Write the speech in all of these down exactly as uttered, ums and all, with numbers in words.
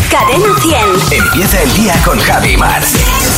Cadena cien. Empieza el día con Javi y Mar.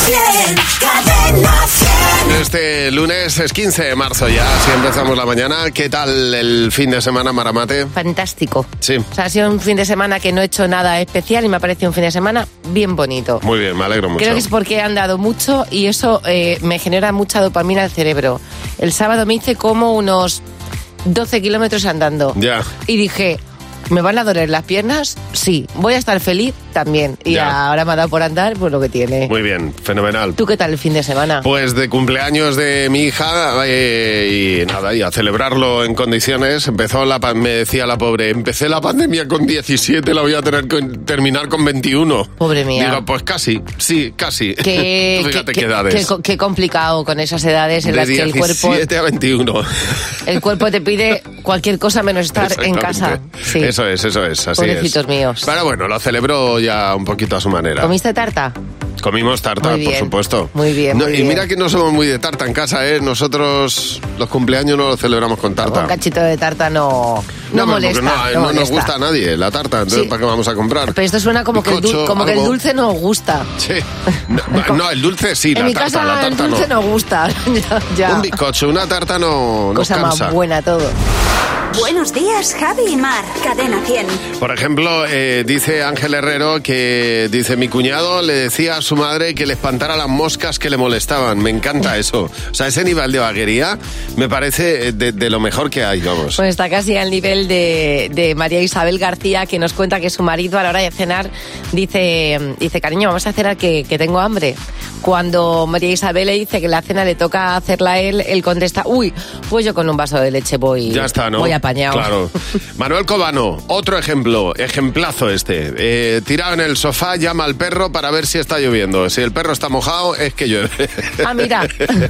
Cadena cien. Este lunes es quince de marzo ya, así empezamos la mañana. ¿Qué tal el fin de semana, Maramate? Fantástico. Sí. O sea, ha sido un fin de semana que no he hecho nada especial y me ha parecido un fin de semana bien bonito. Muy bien, me alegro mucho. Creo que es porque he andado mucho y eso eh, me genera mucha dopamina al cerebro. El sábado me hice como unos doce kilómetros andando. Ya. Y dije, ¿me van a doler las piernas? Sí. ¿Voy a estar feliz? También. Y Ya. ahora me ha dado por andar, pues lo que tiene. Muy bien, fenomenal. ¿Tú qué tal el fin de semana? Pues de cumpleaños de mi hija eh, y nada, y a celebrarlo en condiciones. Empezó la pa- me decía la pobre, empecé la pandemia con diecisiete, la voy a tener que terminar con veintiuno. Pobre mía. Digo, pues casi, sí, casi. Qué, Fíjate qué- qué edades. qué- qué complicado con esas edades en de las que el cuerpo, diecisiete a veintiuno. el cuerpo te pide cualquier cosa menos estar en casa. Exactamente. Sí. Eso es, eso es, así Pobrecitos es. míos. Pero bueno, lo celebró ya un poquito a su manera. ¿Comiste tarta? Comimos tarta, Muy bien, por supuesto. muy bien, No, muy y bien. mira que no somos muy de tarta en casa, ¿eh? Nosotros los cumpleaños no los celebramos con tarta. Un cachito de tarta no, no, No, molesta. porque no, no no nos molesta. gusta a nadie la tarta, entonces Sí. ¿para qué vamos a comprar? Pero esto suena como, que el, dul- Bizcocho, como que el algo. dulce nos gusta. Sí. No, no, el dulce sí, en la mi tarta, casa la el tarta dulce no. nos gusta. ya, ya. Un bizcocho, una tarta no nos Cosa cansa. más buena todo. Buenos días, Javi y Mar. Cadena cien. Por ejemplo, eh, dice Ángel Herrero que, dice, mi cuñado le decía a su madre que le espantara las moscas que le molestaban. Me encanta eso. O sea, ese nivel de vaguería me parece de, de lo mejor que hay, vamos. Pues está casi al nivel de, de María Isabel García, que nos cuenta que su marido a la hora de cenar dice, dice cariño, vamos a cenar que, que tengo hambre. Cuando María Isabel le dice que la cena le toca hacerla a él, él contesta, uy, pues yo con un vaso de leche voy, Ya está, ¿no? voy apañado. Claro. Manuel Cobano, otro ejemplo, ejemplazo este. Eh, tirado en el sofá, llama al perro para ver si está lloviendo. Si el perro está mojado, es que llueve. Ah, mira.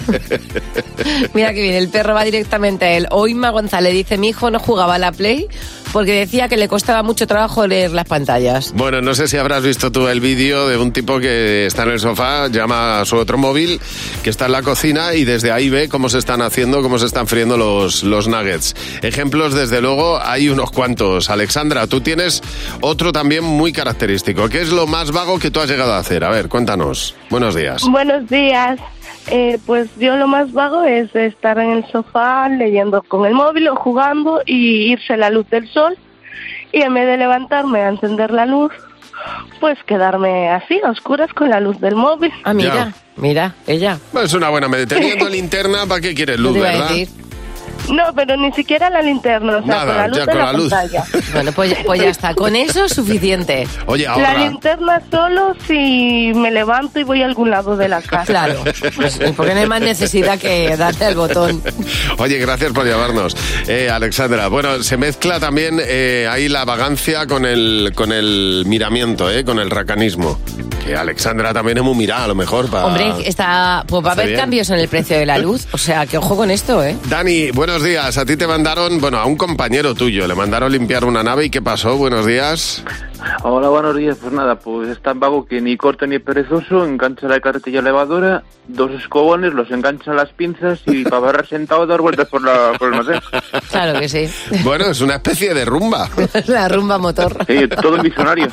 Mira que bien, el perro va directamente a él. O Inma González dice, mi hijo no jugaba a la Play porque decía que le costaba mucho trabajo leer las pantallas. Bueno, no sé si habrás visto tú el vídeo de un tipo que está en el sofá, llama a su otro móvil, que está en la cocina y desde ahí ve cómo se están haciendo, cómo se están friendo los, los nuggets. Ejemplos, desde luego, hay unos cuantos. Alexandra, tú tienes otro también muy característico. ¿Qué es lo más vago que tú has llegado a hacer? A ver, cuéntanos. Buenos días. Buenos días. Eh, pues yo lo más vago es estar en el sofá leyendo con el móvil o jugando y irse la luz del sol y en vez de levantarme a encender la luz, pues quedarme así, a oscuras con la luz del móvil. Ah, mira, Ya. mira, ella. Bueno, es una buena medida. Teniendo linterna, ¿para qué quieres luz, ¿Qué te iba a verdad? decir? No, pero ni siquiera la linterna, o sea, Nada, con la luz ya de con la, la luz. pantalla. Bueno, pues, ya- pues ya está. Con eso es suficiente. Oye, La ahora... linterna solo si me levanto y voy a algún lado de la casa. Claro. Pues, porque no hay más necesidad que darle al botón. Oye, gracias por llamarnos, eh, Alexandra. Bueno, se mezcla también eh, ahí la vagancia con el con el miramiento, eh, con el racanismo. Que Alexandra también es muy mirada, a lo mejor. Pa... Hombre, está, pues va a Hace haber bien. cambios en el precio de la luz. O sea, que ojo con esto, ¿eh? Dani, buenos días. A ti te mandaron, bueno, a un compañero tuyo, le mandaron limpiar una nave. ¿Y qué pasó? Buenos días. Hola, buenos días. Pues nada, pues es tan vago que ni corto ni perezoso, engancha la carretilla elevadora, dos escobones, los engancha a las pinzas y para barrer sentado dar vueltas por, la, por el almacén. Claro que sí. Bueno, es una especie de rumba. La rumba motor. Sí, todo un visionario.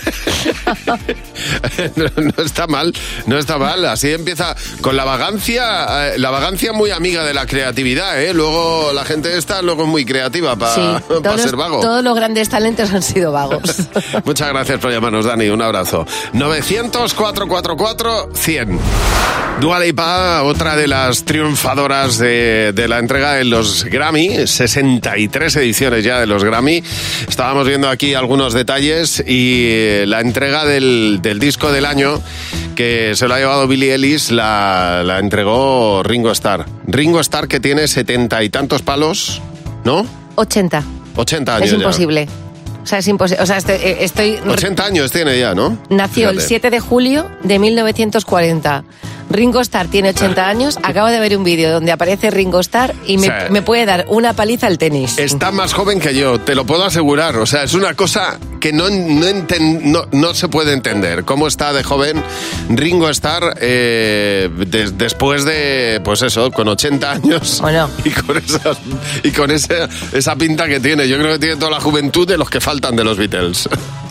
no, no está mal, no está mal. Así empieza con la vagancia, eh, la vagancia muy amiga de la creatividad, ¿eh? Luego la gente esta luego es muy creativa para Sí, todos, ser vago. todos los grandes talentos han sido vagos. Muchas gracias por llamarnos, Dani. Un abrazo. novecientos, cuatrocientos cuarenta y cuatro, cien. Dua Lipa, otra de las triunfadoras de, de la entrega de los Grammy, sesenta y tres ediciones ya de los Grammy. Estábamos viendo aquí algunos detalles y la entrega del, del disco del año que se lo ha llevado Billie Eilish la, la entregó Ringo Starr. Ringo Starr, que tiene setenta y tantos palos, ¿no? ochenta. ochenta años Es imposible. O sea, es imposible. O sea, estoy... estoy ya. ochenta años tiene ya, ¿no? Nació el Fíjate. siete de julio de mil novecientos cuarenta. Ringo Starr tiene ochenta años. Acabo de ver un vídeo donde aparece Ringo Starr y me, Sí. me puede dar una paliza al tenis. Está más joven que yo, te lo puedo asegurar. O sea, es una cosa que no, no, enten- no, no se puede entender. ¿Cómo está de joven Ringo Starr eh, des- después de, pues eso, con ochenta años? Bueno. Y con, esas, y con esa, esa pinta que tiene. Yo creo que tiene toda la juventud de los que faltan de los Beatles.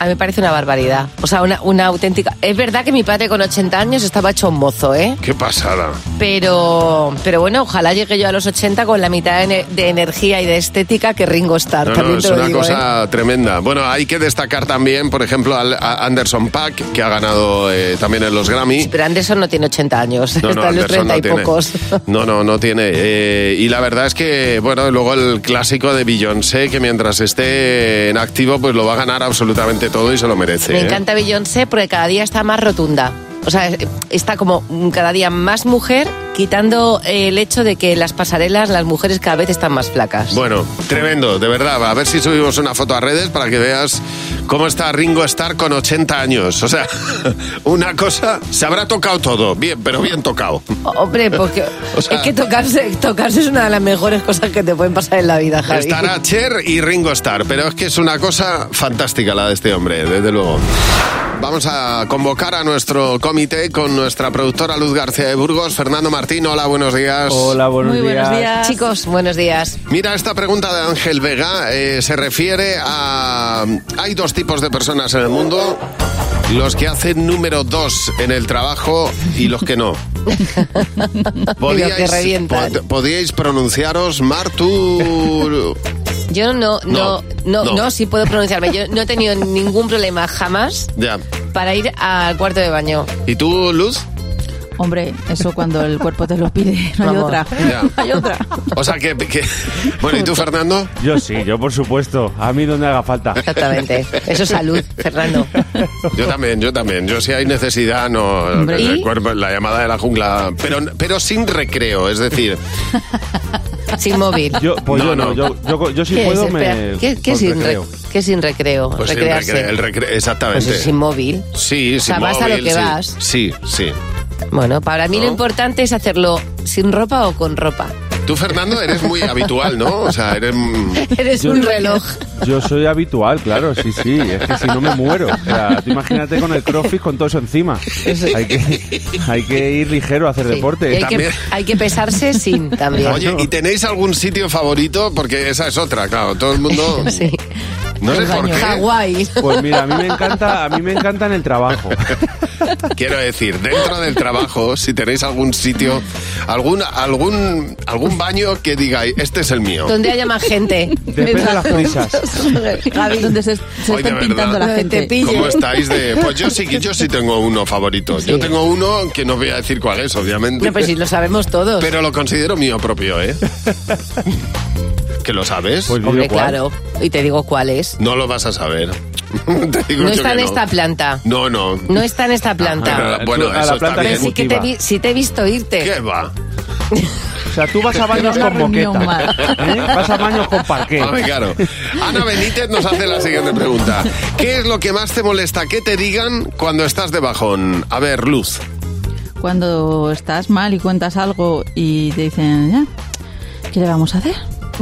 A mí me parece una barbaridad. O sea, una, una auténtica... Es verdad que mi padre con ochenta años estaba hecho un mozo, ¿eh? Qué pasada. Pero, pero bueno, ojalá llegue yo a los ochenta con la mitad de, de energía y de estética que Ringo Starr. No, también no, te es lo una digo, cosa ¿eh? tremenda. Bueno, hay que destacar también, por ejemplo, al- a Anderson .Paak, que ha ganado eh, también en los Grammy. Pero Anderson no tiene ochenta años, No, no, está en los Anderson treinta no y tiene. pocos. No, no, no tiene. Eh, y la verdad es que, bueno, luego el clásico de Beyoncé, que mientras esté en activo, pues lo va a ganar absolutamente todo y se lo merece. Me ¿eh? encanta Beyoncé porque cada día está más rotunda. O sea, está como cada día más mujer, quitando el hecho de que en las pasarelas las mujeres cada vez están más flacas. Bueno, tremendo, de verdad. A ver si subimos una foto a redes para que veas cómo está Ringo Starr con ochenta años. O sea, una cosa, se habrá tocado todo, bien, pero bien tocado. Hombre, porque O sea- es que tocarse, tocarse es una de las mejores cosas que te pueden pasar en la vida, Javi. Estará Cher y Ringo Starr, pero es que es una cosa fantástica la de este hombre, desde luego. Vamos a convocar a nuestro comité con nuestra productora Luz García de Burgos. Fernando Martín, hola, buenos días. Hola, buenos Muy días. buenos días. Chicos, buenos días. Mira, esta pregunta de Ángel Vega eh, se refiere a... Hay dos tipos de personas en el mundo, los que hacen número dos en el trabajo y los que no. que revientan. pod- ¿Podíais pronunciaros? Mar, tú... Yo no, No, no, no, no. no, sí puedo pronunciarme. Yo no he tenido ningún problema jamás Ya. para ir al cuarto de baño. ¿Y tú, Luz? Hombre, eso cuando el cuerpo te lo pide, no hay Vamos. otra. Ya. No hay otra. O sea que, que- Bueno, ¿y tú, Fernando? Yo sí, yo por supuesto. A mí donde haga falta. Exactamente. Eso es salud, Fernando. Yo también, yo también. Yo si hay necesidad, no... Hombre. el ¿Y? cuerpo, la llamada de la jungla... Pero, pero sin recreo, es decir... Sin móvil. Yo, pues No, yo no, no. Yo, yo, yo si ¿Qué puedo es? Espera, me... ¿Qué, qué pues sin re- recreo. qué sin recreo? Pues sin Recrearse. recreo, el recreo, exactamente. Pues sin móvil. Sí, sea, sin vas a lo móvil, que sí. vas. Sí, sí. Bueno, para mí ¿No? lo importante es hacerlo sin ropa o con ropa. Tú, Fernando, eres muy habitual, ¿no? O sea, eres... mm, Eres Yo- un reloj. Yo soy habitual, claro, sí, sí. Es que si no me muero. O sea, tú imagínate con el crossfit con todo eso encima. Hay que, hay que ir ligero a hacer Sí. deporte. Y hay, También. que, hay que pesarse sin también. Oye, ¿y tenéis algún sitio favorito? Porque esa es otra, claro. Todo el mundo... Sí. No sé El por baño. qué. Hawái. Pues mira, a mí me encanta, a mí me encanta en el trabajo. Quiero decir, dentro del trabajo, si tenéis algún sitio, algún algún algún baño que digáis, este es el mío. Donde haya más gente. Depende de las prisas. Gaby, donde se, se Hoy de estén verdad. pintando la Donde te gente. pille. ¿Cómo estáis de...? Pues yo sí, que- yo sí tengo uno favorito. Yo Sí. tengo uno que no voy a decir cuál es, obviamente. No, pues sí, lo sabemos todos. Pero lo considero mío propio, ¿eh? ¿Que lo sabes? Pues Hombre, digo, ¿cuál? claro. Y te digo cuál es. No lo vas a saber. Te digo No yo está que en no. esta planta. No, no. No está en esta planta. Pero, bueno, A la eso está planta bien. Pero sí que te, vi- sí te he visto irte. ¿Qué va? O sea, tú vas a baños La con reunión, moqueta. Mar. ¿eh? Vas a baños con parqué. Hombre, claro. Ana Benítez nos hace la siguiente pregunta. ¿Qué es lo que más te molesta que te digan cuando estás de bajón? A ver, Luz. Cuando estás mal y cuentas algo y te dicen, ya, ¿qué le vamos a hacer?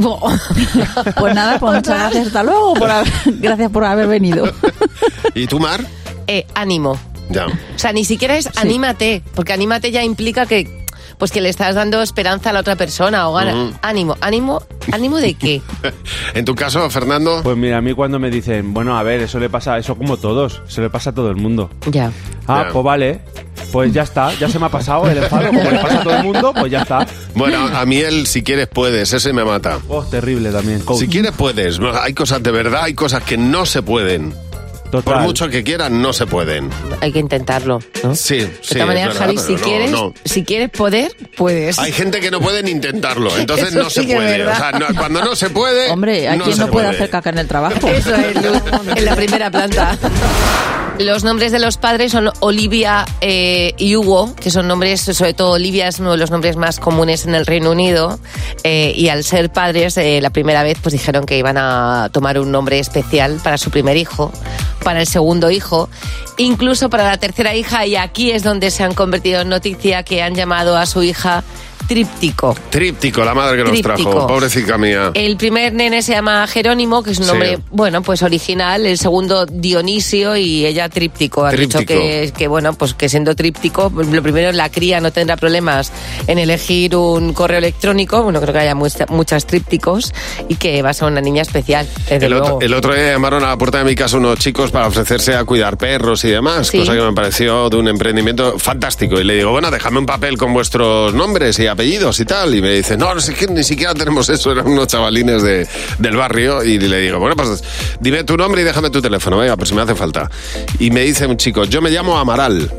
Pues nada, pues muchas gracias, hasta luego, por haber- gracias por haber venido. ¿Y tú, Mar? Eh, ánimo. Ya. O sea, ni siquiera es anímate, porque anímate ya implica que pues que le estás dando esperanza a la otra persona o gana. Ujú. Ánimo, ánimo, ánimo de qué. En tu caso, Fernando. Pues mira, a mí cuando me dicen, bueno, a ver, eso le pasa, eso como todos, se le pasa a todo el mundo. Ya. Ah, Ya. pues vale, pues ya está, ya se me ha pasado el enfado, como le pasa a todo el mundo, pues ya está. Bueno, a mí el si quieres puedes, ese me mata. Oh, terrible también. coach. Si quieres puedes. Hay cosas de verdad, hay cosas que no se pueden. Por Total. mucho que quieran, no se pueden. Hay que intentarlo, ¿no? Sí, sí. De todas maneras, es verdad, Javi, pero si no, quieres, no. si quieres poder, puedes. Hay gente que no puede ni intentarlo, entonces Eso no se sí que es puede. verdad. O sea, no- cuando no se puede. Hombre, hay no quien se no puede hacer caca en el trabajo. Eso es, Luz, en la primera planta. Los nombres de los padres son Olivia eh, y Hugo, que son nombres, sobre todo Olivia es uno de los nombres más comunes en el Reino Unido, eh, y al ser padres, eh, la primera vez pues dijeron que iban a tomar un nombre especial para su primer hijo, para el segundo hijo, incluso para la tercera hija, y aquí es donde se han convertido en noticia que han llamado a su hija Tríptico. Tríptico, la madre que nos Tríptico. trajo, pobrecita mía. El primer nene se llama Jerónimo, que es un nombre, Sí. bueno, pues original. El segundo, Dionisio, y ella Tríptico. Han Tríptico. dicho que, que, bueno, pues que siendo tríptico, lo primero, la cría no tendrá problemas en elegir un correo electrónico. Bueno, creo que haya mucha- muchas trípticos y que va a ser una niña especial, desde El luego. otro, el otro día llamaron a la puerta de mi casa unos chicos para ofrecerse a cuidar perros y demás, Sí. cosa que me pareció de un emprendimiento fantástico. Y le digo, bueno, déjame un papel con vuestros nombres y apellidos y tal. Y me dice, no, no sé qué, ni siquiera tenemos eso, eran unos chavalines de, del barrio. Y le digo, bueno, pues dime tu nombre y déjame tu teléfono, venga, pues si me hace falta. Y me dice un chico, yo me llamo Amaral.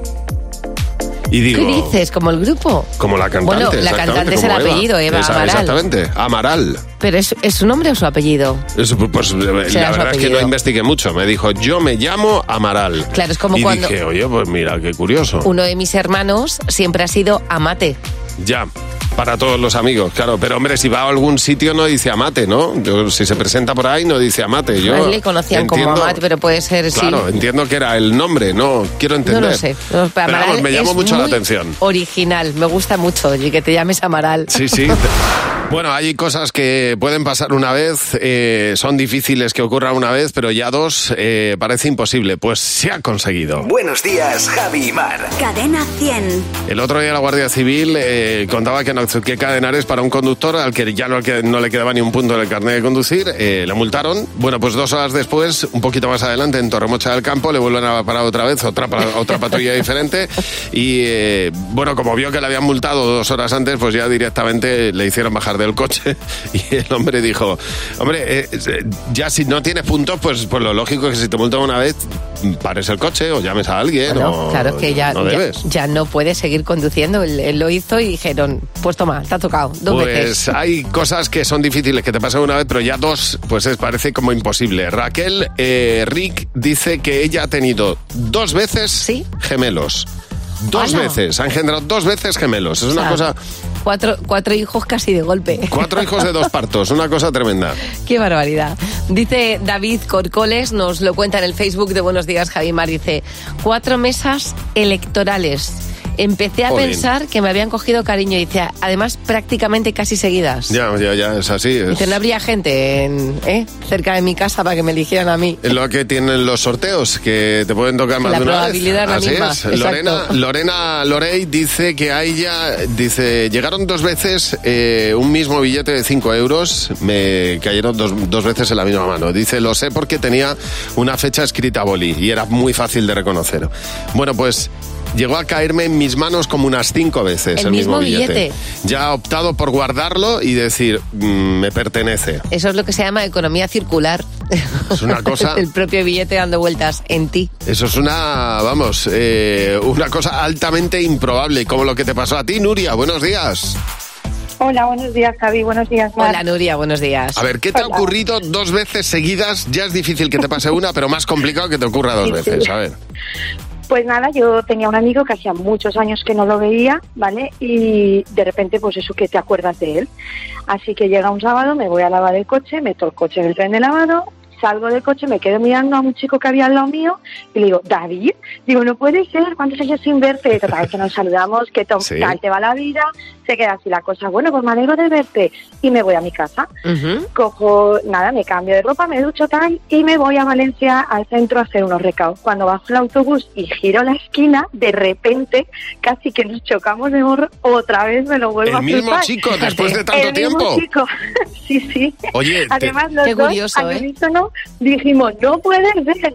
Y digo, ¿Qué dices? ¿Como el grupo? como la cantante. Bueno, la exactamente, cantante es el como Eva. apellido, Eva Esa- Amaral. Exactamente, Amaral. ¿Pero es, es su nombre o su apellido? Eso, pues su la verdad es que apellido. no investigué mucho. Me dijo, yo me llamo Amaral. Claro, es como y cuando- dije, oye, pues mira, qué curioso. Uno de mis hermanos siempre ha sido Amate. Ya, para todos los amigos, claro. Pero hombre, si va a algún sitio no dice Amate, ¿no? Yo, si se presenta por ahí no dice Amate. Yo A él le conocían como entiendo- Amate, pero puede ser, sí. Claro, entiendo que era el nombre, no, quiero entender. No lo sé. No, Pero Amaral vamos, me llamó es mucho la muy atención. Original, me gusta mucho y que te llames Amaral. Sí, sí. Bueno, hay cosas que pueden pasar una vez, eh, son difíciles que ocurra una vez, pero ya dos eh, parece imposible. Pues se ha conseguido. Buenos días, Javi y Mar. Cadena cien. El otro día la Guardia Civil eh, contaba que en Azuqueca de Henares para un conductor al que ya no, no le quedaba ni un punto en el carnet de conducir, eh, le multaron. Bueno, pues dos horas después, un poquito más adelante, en Torremocha del Campo, le vuelven a parar otra vez, otra, pa- otra patrulla diferente. Y eh, bueno, como vio que le habían multado dos horas antes, pues ya directamente le hicieron bajar del coche. Y el hombre dijo, hombre, eh, eh, ya si no tienes puntos, pues, pues lo lógico es que si te multan una vez, pares el coche o llames a alguien. Bueno, o claro que ya, no ya, debes. ya no puede seguir conduciendo. Él, él lo hizo y dijeron, pues toma, te ha tocado dos Pues veces. hay cosas que son difíciles que te pasen una vez, pero ya dos, pues es, parece como imposible. Raquel eh, Rick dice que ella ha tenido dos veces ¿Sí? gemelos. Dos ¡Hala! veces, ha engendrado dos veces gemelos. Es O una sea, cosa... Cuatro, cuatro hijos casi de golpe. Cuatro hijos de dos partos, una cosa tremenda. Qué barbaridad. Dice David Corcoles, nos lo cuenta en el Facebook de Buenos Días, Javi Mar, dice, cuatro mesas electorales. Empecé a Jolín. pensar que me habían cogido cariño y dice, además prácticamente casi seguidas. Ya, ya, ya, es así. Es Dice, no habría gente en, ¿eh? cerca de mi casa para que me eligieran a mí. lo que tienen los sorteos, que te pueden tocar más La de una probabilidad vez. es la Así misma, es. Lorena, exacto. Lorena Lorey dice que a ella, dice, llegaron dos veces eh, un mismo billete de cinco euros, me cayeron dos, dos veces en la misma mano. Dice, lo sé porque tenía una fecha escrita a boli y era muy fácil de reconocer. Bueno, pues... llegó a caerme en mis manos como unas cinco veces el, El mismo, mismo billete. billete. Ya he optado por guardarlo y decir, mm, me pertenece. Eso es lo que se llama economía circular. Es una cosa... El propio billete dando vueltas en ti. Eso es una, vamos, eh, una cosa altamente improbable, como lo que te pasó a ti, Nuria. Buenos días. Hola, buenos días, Javi. Buenos días, Mar. Hola, Nuria, buenos días. A ver, ¿qué te ha Hola. ocurrido dos veces seguidas? Ya es difícil que te pase una, pero más complicado que te ocurra dos Sí, veces. sí. A ver. Pues nada, yo tenía un amigo que hacía muchos años que no lo veía, ¿vale? Y de repente, pues eso, que te acuerdas de él. Así que llega un sábado, me voy a lavar el coche, meto el coche en el tren de lavado, salgo del coche, me quedo mirando a un chico que había al lado mío y le digo, David, digo, no puede ser, ¿cuántos años sin verte? Total, que nos saludamos, que to- Sí. tal te va la vida, se queda así la cosa, bueno, pues me alegro de verte y me voy a mi casa. Ujú. Cojo, nada, me cambio de ropa, me ducho tal y me voy a Valencia al centro a hacer unos recados. Cuando bajo el autobús y giro la esquina, de repente casi que nos chocamos de morro, otra vez me lo vuelvo El a mismo cruzar. chico, después de tanto El mismo tiempo. chico. Sí, sí. Oye, te- Además, los Qué dos, curioso, al ¿eh? unísono, dijimos, no puede ser.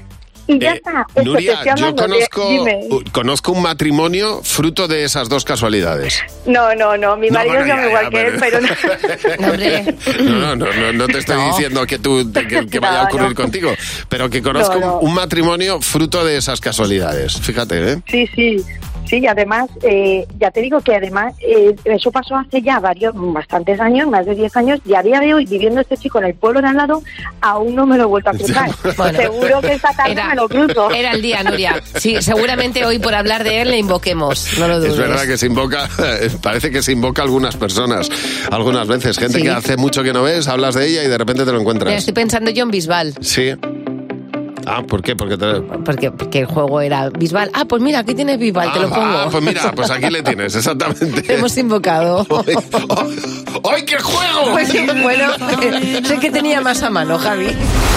Y ya Eh, está. Eso, te Nuria, estoy yo hablando de- conozco, dime. uh, conozco un matrimonio fruto de esas dos casualidades. No, no, no, mi No, marido bueno, es ya, igual ya, que él, pero no. No, hombre. No, no, no, no, no te estoy No. diciendo que tú te- que, que vaya a No, ocurrir no. contigo, pero que conozco No, no. un matrimonio fruto de esas casualidades. Fíjate, ¿eh? Sí, sí, sí, y además, eh, ya te digo que además eh, eso pasó hace ya varios, bastantes años, más de diez años, y a día de hoy, viviendo este chico en el pueblo de al lado, aún no me lo he vuelto a cruzar. Bueno. Seguro que esta tarde Era, me lo cruzo. era el día, Nuria. Sí, seguramente hoy por hablar de él le invoquemos, no lo dudes. Es verdad que se invoca, parece que se invoca a algunas personas, algunas veces, gente Sí. que hace mucho que no ves, hablas de ella y de repente te lo Mira, encuentras. estoy pensando yo en Bisbal. Sí. Ah, ¿por qué? Porque, te... porque, porque el juego era Bisbal. Ah, pues mira, aquí tienes Bisbal, ah, te lo pongo. Ah, pues mira, pues aquí le tienes, exactamente. Te hemos invocado. ¡Ay, oh, ¡ay qué juego! Pues bueno, eh, sé que tenía más a mano, Javi.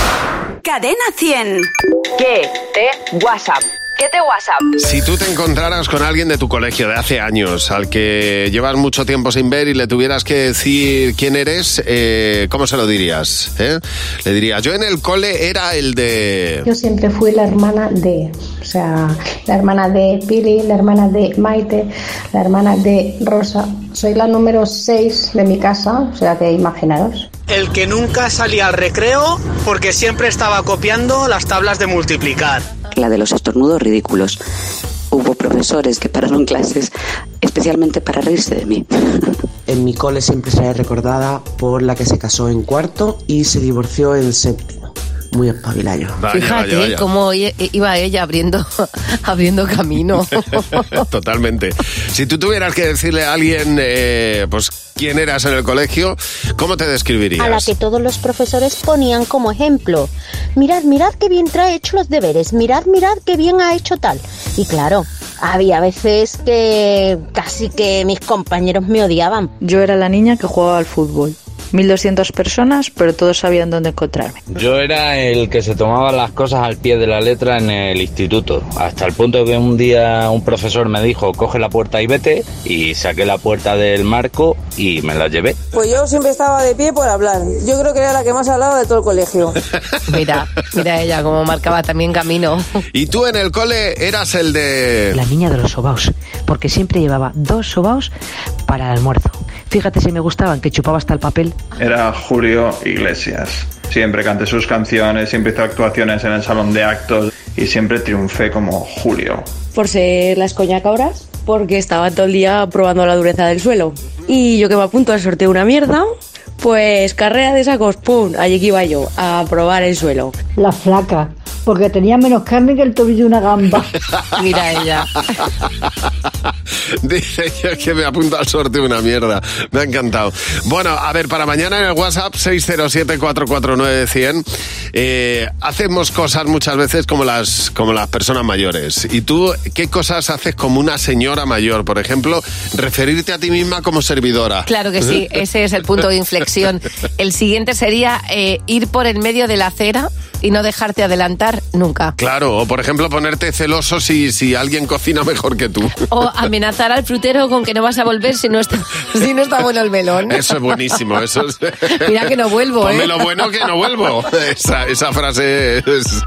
Cadena cien. ¿Qué te WhatsApp? ¿Qué te WhatsApp? Si tú te encontraras con alguien de tu colegio de hace años, al que llevas mucho tiempo sin ver y le tuvieras que decir quién eres, eh, ¿cómo se lo dirías? ¿Eh? Le dirías, yo en el cole era el de... Yo siempre fui la hermana de... O sea, la hermana de Pili, la hermana de Maite, la hermana de Rosa. Soy la número seis de mi casa, o sea que imaginaros. El que nunca salía al recreo porque siempre estaba copiando las tablas de multiplicar. La de los estornudos ridículos. Hubo profesores que pararon clases especialmente para reírse de mí. En mi cole siempre seré recordada por la que se casó en cuarto y se divorció en séptimo. Muy espabilado. Fíjate vaya, vaya. Cómo iba ella abriendo, abriendo camino. Totalmente. Si tú tuvieras que decirle a alguien, eh, pues, quién eras en el colegio, ¿cómo te describirías? A la que todos los profesores ponían como ejemplo. Mirad, mirad qué bien trae hecho los deberes. Mirad, mirad qué bien ha hecho tal. Y claro, había veces que casi que mis compañeros me odiaban. Yo era la niña que jugaba al fútbol. mil doscientas personas, pero todos sabían dónde encontrarme. Yo era el que se tomaba las cosas al pie de la letra en el instituto, hasta el punto que un día un profesor me dijo, coge la puerta y vete, y saqué la puerta del marco y me la llevé. Pues yo siempre estaba de pie por hablar. Yo creo que era la que más hablaba de todo el colegio. Mira, mira ella cómo marcaba también camino. Y tú en el cole eras el de... La niña de los sobaos, porque siempre llevaba dos sobaos para el almuerzo. Fíjate si me gustaban, que chupaba hasta el papel. Era Julio Iglesias. Siempre canté sus canciones, siempre hice actuaciones en el salón de actos y siempre triunfé como Julio. Por ser las coñacabras, porque estaba todo el día probando la dureza del suelo. Y yo que me apunto al sorteo una mierda, pues carrera de sacos, pum, allí que iba yo, a probar el suelo. La flaca, porque tenía menos carne que el tobillo de una gamba. Mira ella. Dice yo que me apunta al sorteo una mierda. Me ha encantado. Bueno, a ver, para mañana en el WhatsApp seis cero siete, cuatro cuatro nueve, cien eh, hacemos cosas muchas veces como las, como las personas mayores. ¿Y tú qué cosas haces como una señora mayor? Por ejemplo, referirte a ti misma como servidora. Claro que sí, ese es el punto de inflexión. El siguiente sería eh, ir por el medio de la acera y no dejarte adelantar nunca. Claro, o por ejemplo ponerte celoso si, si alguien cocina mejor que tú. O amenazar al frutero con que no vas a volver si no está, si no está bueno el melón. Eso es buenísimo. Eso es... Mira que no vuelvo, Ponme ¿eh? lo bueno que no vuelvo. Esa, esa frase es,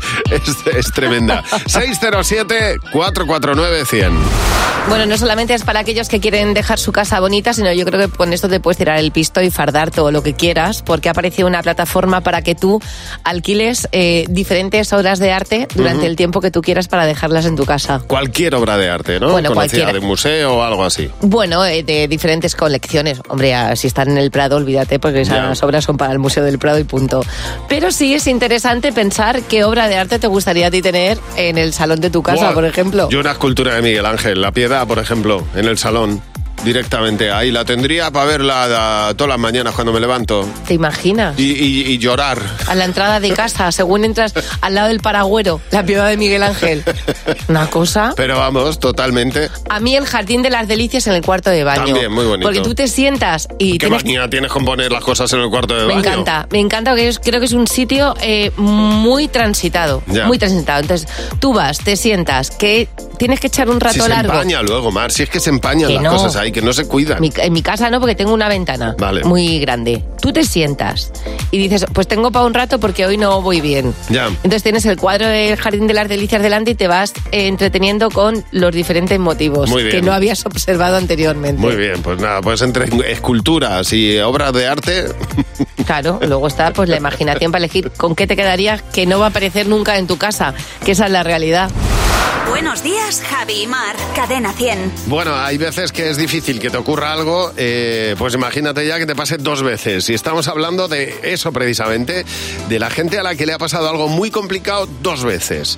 es, es tremenda. seis cero siete, cuatro cuatro nueve, cien. Bueno, no solamente es para aquellos que quieren dejar su casa bonita, sino yo creo que con esto te puedes tirar el pisto y fardar todo lo que quieras, porque ha aparecido una plataforma para que tú alquiles eh, diferentes obras de arte durante uh-huh. el tiempo que tú quieras para dejarlas en tu casa. Cualquier obra de arte, ¿no? Bueno, Conocida, cualquiera. de museo o algo así. Bueno, eh, de diferentes colecciones. Hombre, si están en el Prado, olvídate, porque esas yeah. obras son para el Museo del Prado y punto. Pero sí es interesante pensar qué obra de arte te gustaría a ti tener en el salón de tu casa, wow. por ejemplo. Yo una escultura de Miguel Ángel, La Piedad, por ejemplo, en el salón. Directamente ahí la tendría para verla a, todas las mañanas cuando me levanto. ¿Te imaginas? Y, y, y llorar. A la entrada de casa, según entras al lado del Paragüero, La Piedad de Miguel Ángel. Una cosa. Pero vamos, totalmente. A mí el Jardín de las Delicias en el cuarto de baño. También, muy bonito. Porque tú te sientas y... ¿Qué tienes... manía tienes con poner las cosas en el cuarto de me baño? Me encanta, me encanta porque creo que es un sitio eh, muy transitado. Ya. Muy transitado. Entonces, tú vas, te sientas, que tienes que echar un rato si largo. Se empaña luego, Mar, si es que se empañan que las no. cosas ahí, que no se cuidan. Mi, en mi casa no, porque tengo una ventana vale. muy grande. Tú te sientas y dices, pues tengo para un rato porque hoy no voy bien. Ya. Entonces tienes el cuadro del Jardín de las Delicias delante y te vas eh, entreteniendo con los diferentes motivos que no habías observado anteriormente. Muy bien, pues nada, pues entre esculturas y obras de arte... Claro, luego está pues la imaginación para elegir con qué te quedarías que no va a aparecer nunca en tu casa, que esa es la realidad. Buenos días, Javi y Mar, Cadena cien. Bueno, hay veces que es difícil que te ocurra algo, eh, pues imagínate ya que te pase dos veces. Y estamos hablando de eso precisamente, de la gente a la que le ha pasado algo muy complicado dos veces.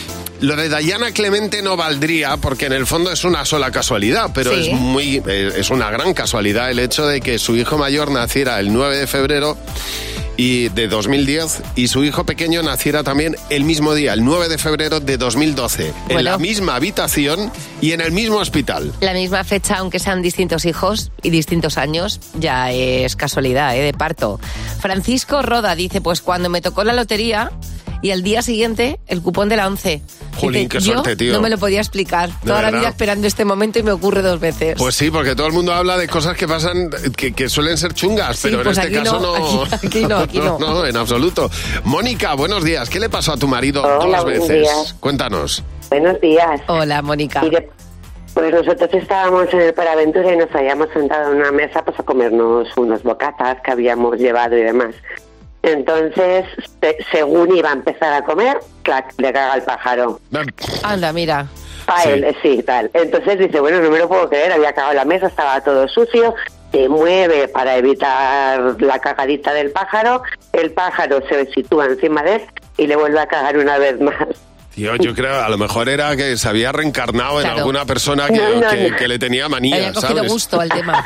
Lo de Dayana Clemente no valdría porque en el fondo es una sola casualidad, pero sí. es muy es una gran casualidad el hecho de que su hijo mayor naciera el nueve de febrero y de dos mil diez y su hijo pequeño naciera también el mismo día, el nueve de febrero de dos mil doce, Bueno. en la misma habitación y en el mismo hospital. La misma fecha, aunque sean distintos hijos y distintos años, ya es casualidad, ¿eh? De parto. Francisco Roda dice, pues cuando me tocó la lotería y al día siguiente el cupón de la once. Jolín, qué yo suerte, tío. no me lo podía explicar. Toda la verdad? vida esperando este momento y me ocurre dos veces. Pues sí, porque todo el mundo habla de cosas que pasan, que, que suelen ser chungas, Sí, pero pues en este aquí caso no, no. aquí- aquí no, aquí no. no, en absoluto. Mónica, buenos días. ¿Qué le pasó a tu marido Hola, dos buenos veces? días. Cuéntanos. Buenos días. Hola, Mónica. Mire, pues nosotros estábamos en el Paraventura y nos habíamos sentado en una mesa pues a comernos unos bocatas que habíamos llevado y demás. Entonces, se- según iba a empezar a comer, clac, le caga el pájaro. Anda, mira. A él, eh, sí, tal. Entonces dice, bueno, no me lo puedo creer, había cagado la mesa, estaba todo sucio, se mueve para evitar la cagadita del pájaro, el pájaro se sitúa encima de él y le vuelve a cagar una vez más. Tío, yo creo, a lo mejor era que se había reencarnado en Claro. alguna persona que, No, no, que- no. que le tenía manía, Le había cogido ¿sabes? gusto al tema.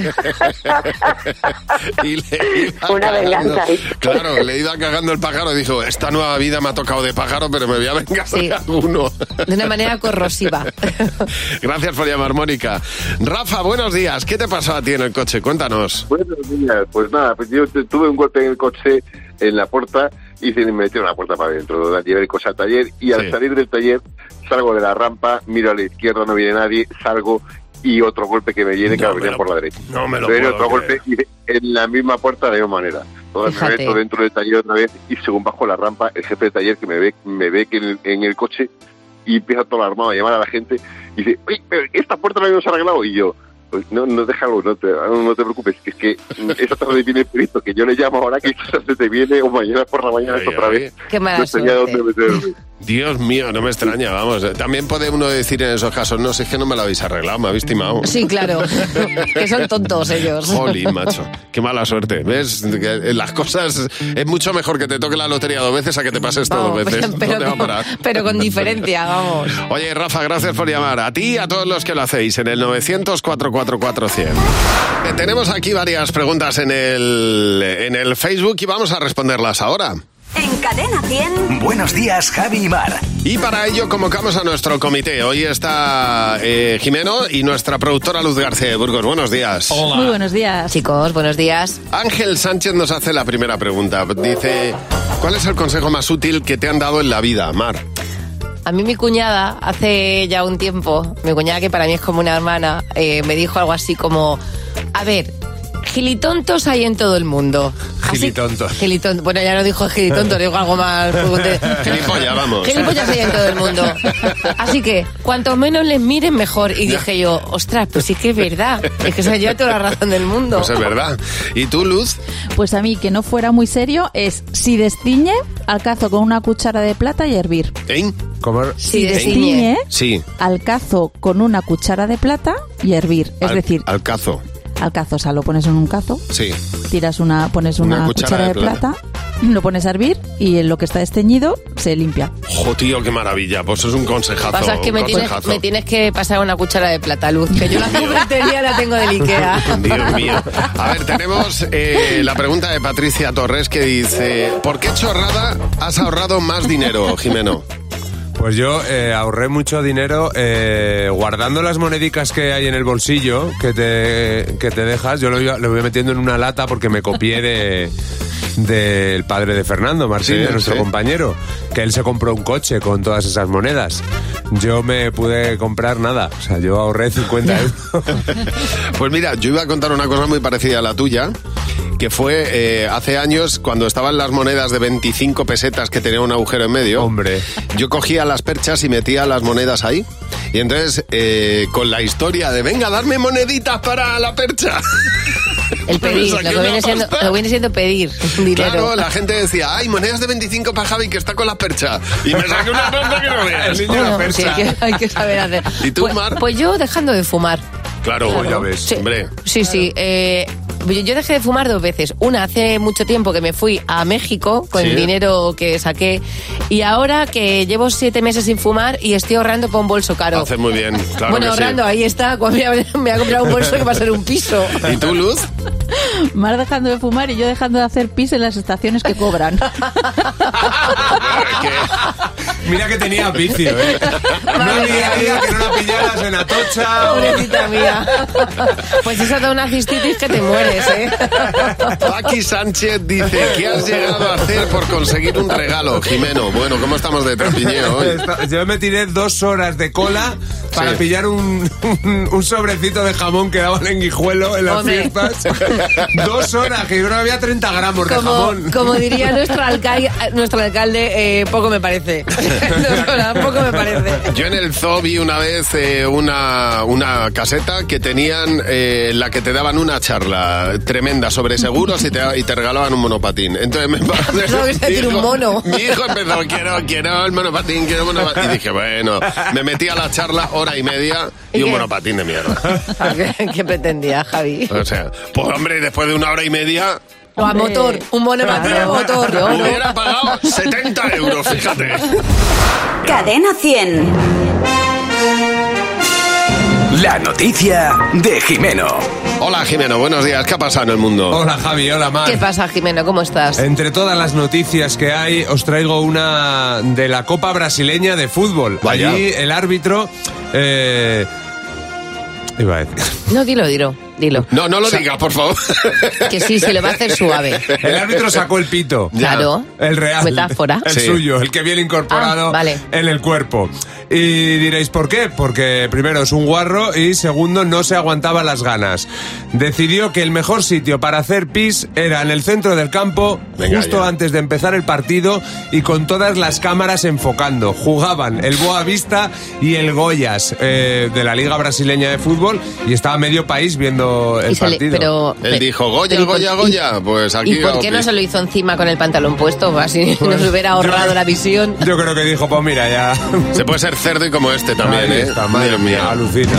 y le iba Una cagando. venganza. Claro, le iba cagando el pájaro y dijo, esta nueva vida me ha tocado de pájaro, pero me voy a vengar Sí. de alguno. De una manera corrosiva. Gracias por llamar, Mónica. Rafa, buenos días. ¿Qué te pasó a ti en el coche? Cuéntanos. Buenos días, pues nada, pues yo te- tuve un golpe en el coche, en la puerta, y se me metió la puerta para adentro, la llevé el coche al taller, y al Sí. salir del taller, salgo de la rampa, miro a la izquierda, no viene nadie, salgo, y otro golpe que me viene, que No me me venía lo- por la derecha. no me lo Viene puedo otro creer. golpe, y en la misma puerta, de la misma manera. Entonces me Fíjate. meto dentro del taller otra vez, y según bajo la rampa, el jefe del taller, que me ve, me ve que en el, en el coche, y empieza todo alarmado a llamar a la gente, y dice, oye, pero esta puerta no la habíamos arreglado, y yo... Pues no, no déjalo, no te, no te preocupes, que es que esa tarde viene el perito, que yo le llamo ahora que quizás se te viene o mañana por la mañana Ay, otra ay. vez. Qué mala No tenía suerte. dónde meterme. Dios mío, no me extraña, vamos. También puede uno decir en esos casos, no, si es que no me lo habéis arreglado, me habéis timado. Sí, claro. Que son tontos ellos. Jolín, macho. Qué mala suerte. ¿Ves? Que las cosas... Es mucho mejor que te toque la lotería dos veces a que te pases todo dos Vamos, veces. pero, no te va a parar. pero con diferencia, vamos. Oye, Rafa, gracias por llamar. A ti y a todos los que lo hacéis en el novecientos, cuatrocientos cuarenta y cuatro cien. Eh, Tenemos aquí varias preguntas en el, en el Facebook y vamos a responderlas ahora. En Cadena cien. Buenos días, Javi y Mar. Y para ello convocamos a nuestro comité. Hoy está eh, Jimeno y nuestra productora Luz García de Burgos. Buenos días. Muy buenos días. Chicos, buenos días. Ángel Sánchez nos hace la primera pregunta. Dice, ¿cuál es el consejo más útil que te han dado en la vida, Mar? A mí mi cuñada, hace ya un tiempo, mi cuñada que para mí es como una hermana, eh, me dijo algo así como, a ver, gilitontos hay en todo el mundo. Así- Gilitontos. Gilitonto. Bueno, ya no dijo gilitonto, digo algo más. Gilipollas, vamos. Gilipollas hay en todo el mundo. Así que, cuanto menos les miren, mejor. Y dije yo, ostras, pues sí que es verdad. Es que se lleva toda la razón del mundo. Pues es verdad. ¿Y tú, Luz? Pues a mí, que no fuera muy serio, es si destiñe, al cazo con una cuchara de plata y hervir. ¿Eh? Comer... Si destiñe, Sí. al cazo con una cuchara de plata y hervir. Es Al- decir, Al cazo. al cazo, o sea, lo pones en un cazo, Sí. tiras una, pones una, Una cuchara cuchara, de de plata, lo pones a hervir y en lo que está desteñido se limpia. Jo, tío, qué maravilla. Pues es un consejazo. Pasa es que me un tienes, consejazo. me tienes que pasar una cuchara de plata, Luz, que yo la cubertería la tengo del Ikea. Dios mío. A ver, tenemos eh, la pregunta de Patricia Torres que dice, ¿por qué chorrada has ahorrado más dinero, Jimeno? Pues yo eh, ahorré mucho dinero eh, guardando las monedicas que hay en el bolsillo que te, que te dejas. Yo lo, iba- lo voy metiendo en una lata porque me copié de del padre de Fernando, Martín, Sí, de nuestro sí. compañero, que él se compró un coche con todas esas monedas. Yo me pude comprar nada, o sea, yo ahorré cincuenta euros. Pues mira, yo iba a contar una cosa muy parecida a la tuya, que fue eh, hace años cuando estaban las monedas de veinticinco pesetas que tenía un agujero en medio. Hombre. Yo cogía las perchas y metía las monedas ahí. Y entonces, eh, con la historia de, venga, darme moneditas para la percha. El pedir, lo Saqué que una viene siendo, pasta. lo que viene siendo pedir dinero. Claro, la gente decía, ay, monedas de veinticinco para Javi que está con la percha. Y me saqué una pasta que no veas. El niño de la Bueno, sí, percha. hay, que, hay que saber hacer. ¿Y tú, pues, Mar? Pues yo dejando de fumar. Claro, Claro. ya ves, Sí. hombre. Sí, sí. eh, yo dejé de fumar dos veces. Una hace mucho tiempo que me fui a México con Sí. el dinero que saqué y ahora que llevo siete meses sin fumar y estoy ahorrando para un bolso caro. Hace muy bien, claro bueno, que sí. ahorrando, ahí está. Me ha, me ha comprado un bolso que va a ser un piso. ¿Y tú, Luz? Mar dejando de fumar y yo dejando de hacer pis en las estaciones que cobran. Mira que tenía vicio, ¿eh? No había día que no la pillaras en Atocha. Pobrecita mía. Pues eso da una cistitis que te mueres, ¿eh? Paqui Sánchez dice, ¿qué has llegado a hacer por conseguir un regalo, Jimeno? Bueno, ¿cómo estamos de trapiñeo hoy? Yo me tiré dos horas de cola para Sí. pillar un, un, un sobrecito de jamón que daban en Guijuelo en las Hombre. fiestas. Dos horas, que yo creo que había treinta gramos de Como, jamón. como diría nuestro alcalde, nuestro alcalde eh, poco me parece. Poco me parece. Yo en el zoo vi una vez eh, una, una caseta que tenían, eh, la que te daban una charla tremenda sobre seguros y te, y te regalaban un monopatín. Entonces me Pensaba que ibas a decir un mono. Mi hijo empezó, quiero, quiero el monopatín, quiero el monopatín. Y dije, bueno, me metí a la charla hora y media y, ¿Y un qué? monopatín de mierda. ¿Qué, qué pretendía, Javi? O sea, pues hombre, después de una hora y media... O a motor, un monopatín a motor. Yo no. Hubiera pagado setenta euros, fíjate. Cadena cien. La noticia de Jimeno. Hola, Jimeno, buenos días. ¿Qué ha pasado en el mundo? Hola, Javi, hola, Mar. ¿Qué pasa, Jimeno? ¿Cómo estás? Entre todas las noticias que hay, os traigo una de la Copa Brasileña de Fútbol. Vaya. Allí el árbitro... Eh, iba a decir... No, dilo, dilo, dilo. No, no lo O sea, digas, por favor. Que sí, se lo va a hacer suave. El árbitro sacó el pito. Claro. El real. Metáfora. El Sí. suyo, el que viene incorporado Ah, vale. en el cuerpo. Y diréis, ¿por qué? Porque primero es un guarro y segundo no se aguantaba las ganas. Decidió que el mejor sitio para hacer pis era en el centro del campo, Venga, justo ya. antes de empezar el partido y con todas las cámaras enfocando. Jugaban el Boa Vista y el Goiás eh, de la Liga Brasileña de Fútbol y estaba medio país viendo el Y se le- partido. pero, Él dijo, Goya, pero ¿y por- Goya, y- Goya. Pues aquí... ¿Y por hago qué no pis. se lo hizo encima con el pantalón puesto? Así nos hubiera ahorrado la visión. Yo creo que dijo, pues mira, ya... Se puede ser cerdo y como este también, Ahí ¿eh? está, madre Dios mía, mío. alucina.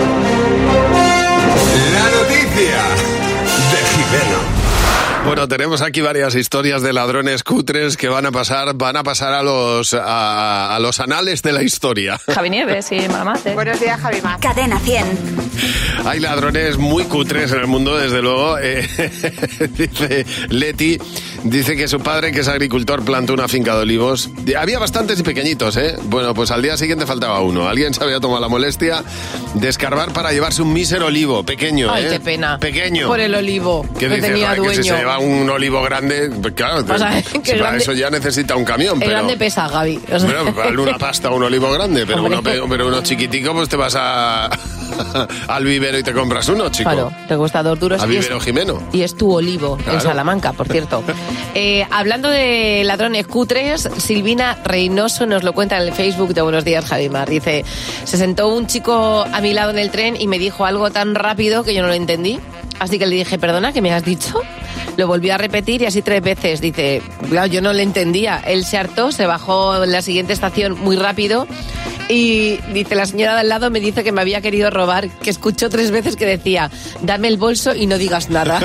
La noticia de Jimeno. Bueno, tenemos aquí varias historias de ladrones cutres que van a pasar, van a pasar a los a, a los anales de la historia. Javi Nieves y Mamate. Buenos días, Javi Mar. Cadena cien. Hay ladrones muy cutres en el mundo, desde luego. Eh, dice Leti, dice que su padre, que es agricultor, plantó una finca de olivos. Había bastantes y pequeñitos, ¿eh? Bueno, pues al día siguiente faltaba uno. Alguien se había tomado la molestia de escarbar para llevarse un mísero olivo, pequeño, Ay, ¿eh? qué pena. Pequeño. Por el olivo ¿Qué que dices? tenía Ay, que dueño. si se lleva un olivo grande, pues claro, O sea, si que para grande- eso ya necesita un camión. El pero... grande pesa, Gaby. O sea- Bueno, vale una pasta un olivo grande, pero Hombre. uno, pe- pero uno chiquitico, pues te vas a, al vivero y te compras uno, chico. Claro, te cuesta dos duros. Al y es- vivero Jimeno. Y es tu olivo, Claro. en Salamanca, por cierto. Eh, hablando de ladrones cutres, Silvina Reynoso nos lo cuenta en el Facebook de Buenos Días, Javimar. Dice, se sentó un chico a mi lado en el tren y me dijo algo tan rápido que yo no lo entendí. Así que le dije, perdona, ¿qué me has dicho? Lo volvió a repetir y así tres veces. Dice, claro, yo no le entendía. Él se hartó, se bajó en la siguiente estación muy rápido y dice, la señora de al lado me dice que me había querido robar, que escuchó tres veces que decía, dame el bolso y no digas nada.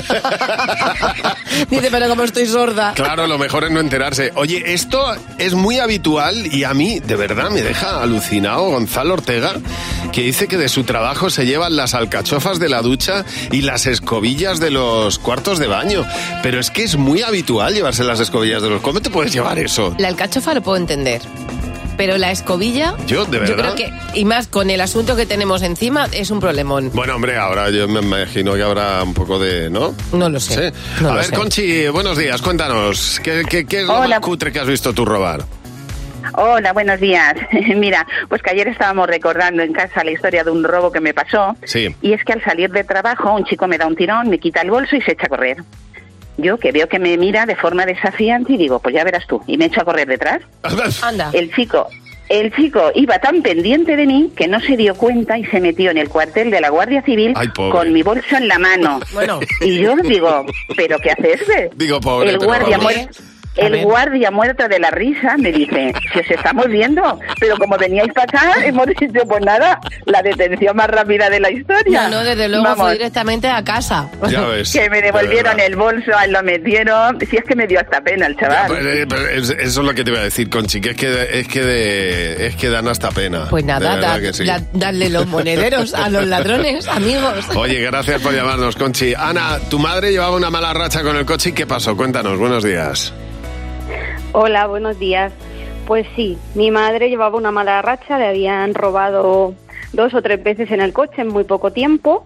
Dice, pero como estoy sorda. Claro, lo mejor es no enterarse. Oye, esto es muy habitual y a mí, de verdad, me deja alucinado Gonzalo Ortega, que dice que de su trabajo se llevan las alcachofas de la ducha y las escobillas de los cuartos de baño. Pero es que es muy habitual llevarse las escobillas de los... ¿Cómo te puedes llevar eso? La alcachofa lo puedo entender. Pero la escobilla, Yo, de yo verdad. creo que, y más con el asunto que tenemos encima, es un problemón. Bueno, hombre, ahora yo me imagino que habrá un poco de... ¿no? No lo sé. Sí. No a lo ver, sé. Conchi, buenos días, cuéntanos. ¿Qué, qué, qué es lo Hola. más cutre que has visto tú robar? Hola, buenos días. Mira, pues que ayer estábamos recordando en casa la historia de un robo que me pasó. Sí. Y es que al salir de trabajo un chico me da un tirón, me quita el bolso y se echa a correr. Yo que veo que me mira de forma desafiante y digo, pues ya verás tú. Y me echo a correr detrás. Anda. El chico, el chico iba tan pendiente de mí que no se dio cuenta y se metió en el cuartel de la Guardia Civil Ay, pobre. con mi bolso en la mano. Bueno. Y yo digo, ¿pero qué haces? Ve? Digo, pobre, El pero guardia vamos. muerto. El guardia muerto de la risa me dice, si os estamos viendo, pero como veníais para acá, hemos dicho, pues nada, la detención más rápida de la historia. No, no, desde luego Vamos, fue directamente a casa. Ya ves. que me devolvieron De el bolso, lo metieron, si es que me dio hasta pena el chaval. Pues, eh, pero es- eso es lo que te iba a decir, Conchi, que es que, es que, de, es que dan hasta pena. Pues De nada, verdad da- que sí. da- darle los monederos a los ladrones, amigos. Oye, gracias por llamarnos, Conchi. Ana, tu madre llevaba una mala racha con el coche y ¿qué pasó? Cuéntanos, buenos días. Hola, buenos días. Pues sí, mi madre llevaba una mala racha, le habían robado dos o tres veces en el coche en muy poco tiempo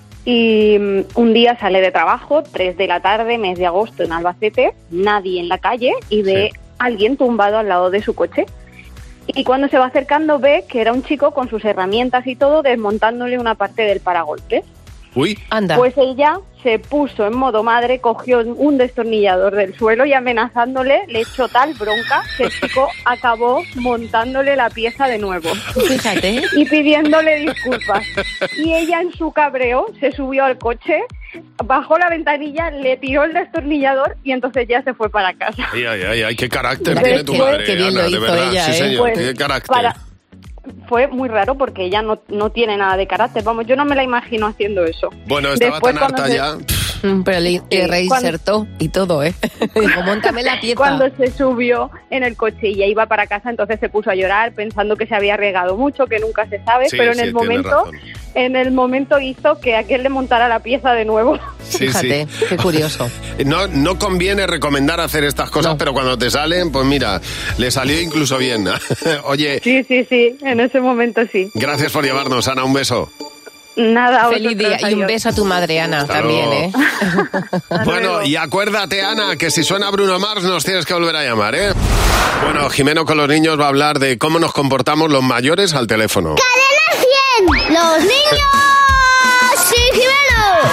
y mm, un día sale de trabajo, tres de la tarde, mes de agosto en Albacete, nadie en la calle y ve a alguien tumbado al lado de su coche. Y cuando se va acercando ve que era un chico con sus herramientas y todo desmontándole una parte del paragolpes. Uy, anda. Pues ella se puso en modo madre, cogió un destornillador del suelo y amenazándole le echó tal bronca que el chico acabó montándole la pieza de nuevo. Fíjate. Y pidiéndole disculpas. Y ella en su cabreo se subió al coche, bajó la ventanilla, le tiró el destornillador y entonces ya se fue para casa. Ay, ay, ay, ay, qué carácter Mira, tiene qué- tu qué- madre, qué bien Ana, lo de hizo verdad. ella, sí, ¿eh? señor, Pues, qué carácter. para- Fue muy raro porque ella no, no tiene nada de carácter. Vamos, yo no me la imagino haciendo eso. Bueno, estaba Después, tan cuando harta se- ya. Mm, Pero le, le reinsertó y todo, ¿eh? Dijo, móntame la pieza. Cuando se subió en el coche y ya iba para casa, entonces se puso a llorar pensando que se había regado mucho, que nunca se sabe, Sí, pero en sí, el tiene momento, razón. en el momento hizo que aquel le montara la pieza de nuevo. Sí, Fíjate, sí. qué curioso. No, no conviene recomendar hacer estas cosas, pero cuando te salen, pues mira, le salió incluso bien. Oye, Sí, sí, sí, en ese momento sí. gracias por llamarnos, Ana, un beso. Nada, a Feliz día vosotros, y un adiós. beso a tu madre, Ana, Hasta también, luego. ¿eh? Bueno, y acuérdate, Ana, que si suena Bruno Mars nos tienes que volver a llamar, ¿eh? Bueno, Jimeno con los niños va a hablar de cómo nos comportamos los mayores al teléfono. ¡Cadena cien! ¡Los niños! ¡Sí, Jimeno!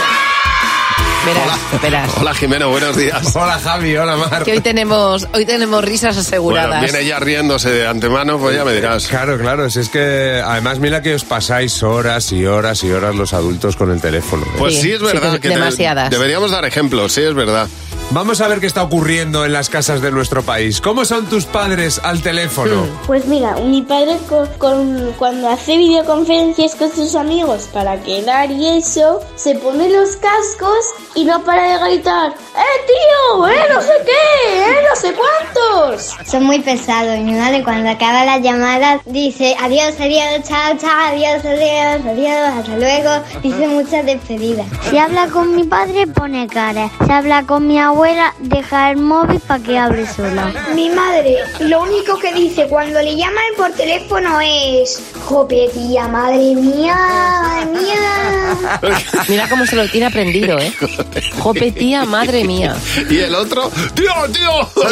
Verás, verás. Hola, Jimeno, buenos días. Hola, Javi, hola, Mar. Que hoy tenemos, hoy tenemos risas aseguradas. Bueno, viene ya riéndose de antemano, pues ya me dirás. Claro, claro, si es que además mira que os pasáis horas y horas y horas los adultos con el teléfono. ¿eh? Pues sí, es verdad que te- demasiadas. deberíamos dar ejemplos, sí, es verdad. Vamos a ver qué está ocurriendo en las casas de nuestro país. ¿Cómo son tus padres al teléfono? Pues mira, mi padre con, con- cuando hace videoconferencias con sus amigos para quedar y eso, se pone los cascos y no para de gritar ¡Eh, tío! ¡Eh, no sé qué! ¡Eh, no sé cuántos! Son muy pesados. Mi madre cuando acaba la llamada dice adiós, adiós, chao, chao, adiós, adiós, adiós, hasta luego. Dice muchas despedidas. Si habla con mi padre, pone cara. Si habla con mi abuela, deja el móvil para que hable sola. Mi madre lo único que dice cuando le llaman por teléfono es jope, tía, madre mía, madre mía. Mira cómo se lo tiene aprendido, ¿eh? Jope, tía, madre mía. Y el otro, tío, tío.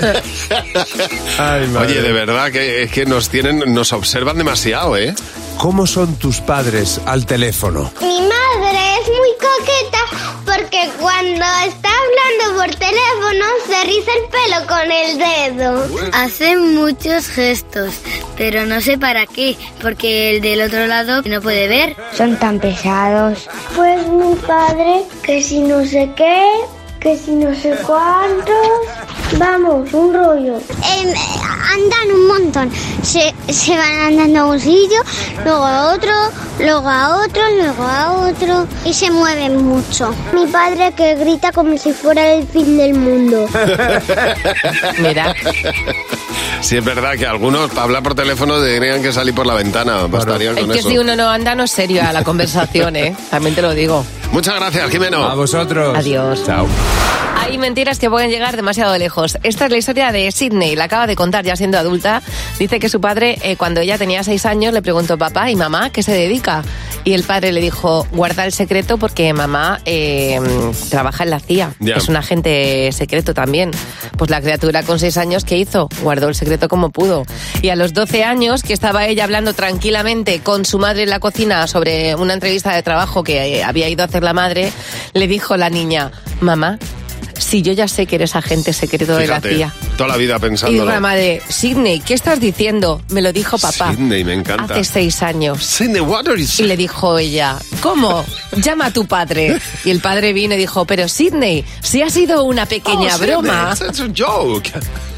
Oye, de verdad que es que nos tienen, nos observan demasiado, ¿eh? ¿Cómo son tus padres al teléfono? Mi madre es muy coqueta porque cuando está hablando por teléfono se riza el pelo con el dedo. Hace muchos gestos, pero no sé para qué, porque el del otro lado no puede ver. Son tan pesados. Pues mi padre, que si no sé qué, que si no sé cuántos. Vamos, un rollo. Eh, andan un montón. Se, se van andando a un sitio, luego a otro, luego a otro, luego a otro. Y se mueven mucho. Mi padre que grita como si fuera el fin del mundo. Mira. Sí, es verdad que algunos para hablar por teléfono tendrían que salir por la ventana. Bastaría Es con que eso. si uno no anda, no es serio a la conversación, ¿eh? También te lo digo. Muchas gracias, Jimeno. A vosotros. Adiós. Chao. Hay mentiras que pueden llegar demasiado lejos. Esta es la historia de Sydney, la acaba de contar ya siendo adulta. Dice que su padre, eh, cuando ella tenía seis años, le preguntó, papá, ¿y mamá qué se dedica? Y el padre le dijo, guarda el secreto porque mamá eh, trabaja en la C I A. Ya. Es un agente secreto también. Pues la criatura con seis años, ¿qué hizo? Guardó el secreto como pudo. Y a los doce años, que estaba ella hablando tranquilamente con su madre en la cocina sobre una entrevista de trabajo que eh, había ido a hacer la madre, le dijo la niña, mamá, sí, yo ya sé que eres agente secreto de la Fíjate, C I A. toda la vida Y digo pensándolo. a la madre, Sidney, ¿qué estás diciendo? Me lo dijo papá. Sidney, me encanta. Hace seis años. Sidney, what are you Y le dijo ella, ¿cómo? Llama a tu padre. Y el padre vino y dijo, pero Sidney, si ha sido una pequeña Oh, Sidney, broma. it's, it's a joke.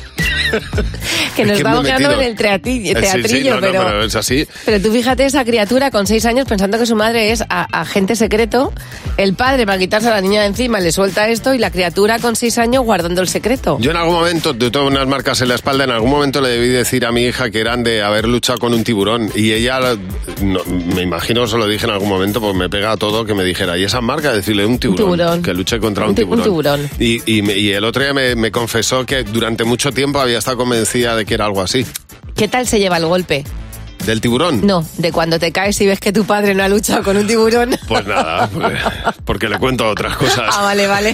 Que nos Es que estamos me he quedando metido. en el teatrillo, Eh, sí, sí, teatrillo no, no, pero, pero es así. pero tú fíjate esa criatura con seis años pensando que su madre es a- agente secreto, el padre para quitarse a la niña de encima le suelta esto y la criatura con seis años guardando el secreto. Yo en algún momento, de todas unas marcas en la espalda, en algún momento le debí decir a mi hija que eran de haber luchado con un tiburón. Y ella, no, me imagino, se lo dije en algún momento, pues me pega todo que me dijera, ¿y esa marca? Decirle un tiburón, Un tiburón. que luche contra un, Un ti- tiburón. un tiburón. Y, y, me- y el otro día me, me confesó que durante mucho tiempo había estado convencida de que era algo así. ¿Qué tal se lleva el golpe? ¿Del tiburón? No, de cuando te caes y ves que tu padre no ha luchado con un tiburón. Pues nada, porque, porque le cuento otras cosas. Ah, vale, vale.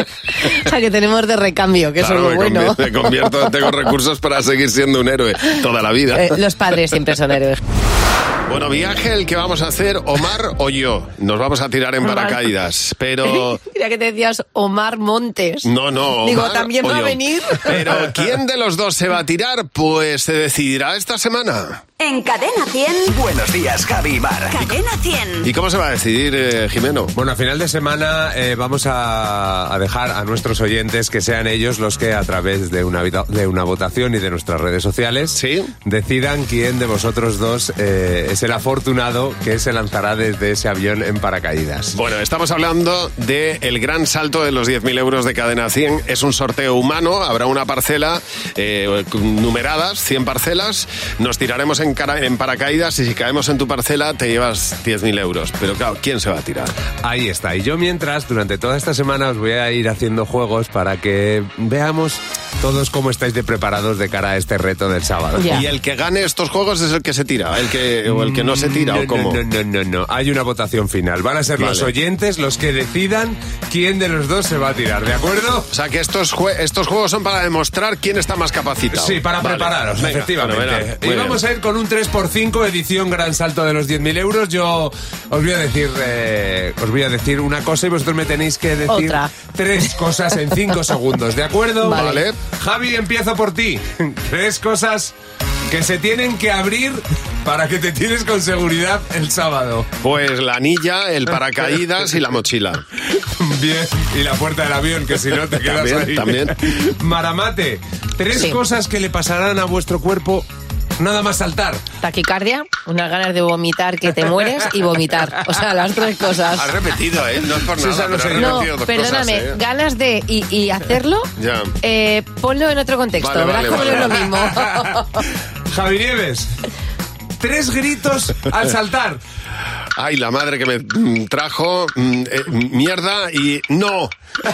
O sea, que tenemos de recambio, que Claro, eso es me lo bueno. convier- me convierto, tengo recursos para seguir siendo un héroe toda la vida. Eh, los padres siempre son héroes. Bueno, viaje el que vamos a hacer Omar o yo. Nos vamos a tirar en Omar. paracaídas, pero... Mira que te decías Omar Montes. No, no, Digo, Omar ¿también o va a yo. venir? Pero ¿quién de los dos se va a tirar? Pues se decidirá esta semana. En Cadena cien. Buenos días, Javi y Mar. Cadena cien. ¿Y cómo se va a decidir, eh, Jimeno? Bueno, a final de semana eh, vamos a, a dejar a nuestros oyentes que sean ellos los que a través de una, vita- de una votación y de nuestras redes sociales ¿Sí? decidan quién de vosotros dos eh, es el afortunado que se lanzará desde ese avión en paracaídas. Bueno, estamos hablando del gran salto de los diez mil euros de Cadena cien. Es un sorteo humano, habrá una parcela eh, numeradas, cien parcelas. Nos tiraremos en, cara- en paracaídas y si caemos en tu parcela te llevas diez mil euros. Pero claro, ¿quién se va a tirar? Ahí está. Y yo mientras, durante toda esta semana os voy a ir haciendo juegos para que veamos todos cómo estáis de preparados de cara a este reto del sábado. Ya. Y el que gane estos juegos es el que se tira, el que, o el que no se tira, no, ¿o cómo? No, no, no, no. Hay una votación final. Van a ser Vale. los oyentes los que decidan quién de los dos se va a tirar, ¿de acuerdo? O sea que estos, jue- estos juegos son para demostrar quién está más capacitado. Sí, para Vale. prepararos, Venga, efectivamente. fenomenal. Muy Y bien. vamos a ir con un tres por cinco edición Gran Salto de los diez mil euros. Yo os voy a decir eh, os voy a decir una cosa y vosotros me tenéis que decir Otra. tres cosas en cinco segundos, ¿de acuerdo? Vale. Javi, empiezo por ti. Tres cosas que se tienen que abrir para que te tires con seguridad el sábado. Pues la anilla, el paracaídas y la mochila. Bien, y la puerta del avión, que si no te quedas También, ahí. también. Maramate, tres Sí. cosas que le pasarán a vuestro cuerpo nada más saltar. Taquicardia, unas ganas de vomitar que te mueres y vomitar. O sea, las tres cosas. Has repetido, ¿eh? No es por Sí, nada, esa no pero sé has yo. No, repetido dos perdóname, cosas, ¿eh? ganas de y, y hacerlo, Ya. eh, ponlo en otro contexto, Vale, verás vale, cómo vale. no es lo mismo. Javi Nieves, tres gritos al saltar. Ay, la madre que me mm, trajo mm, eh, mierda y no.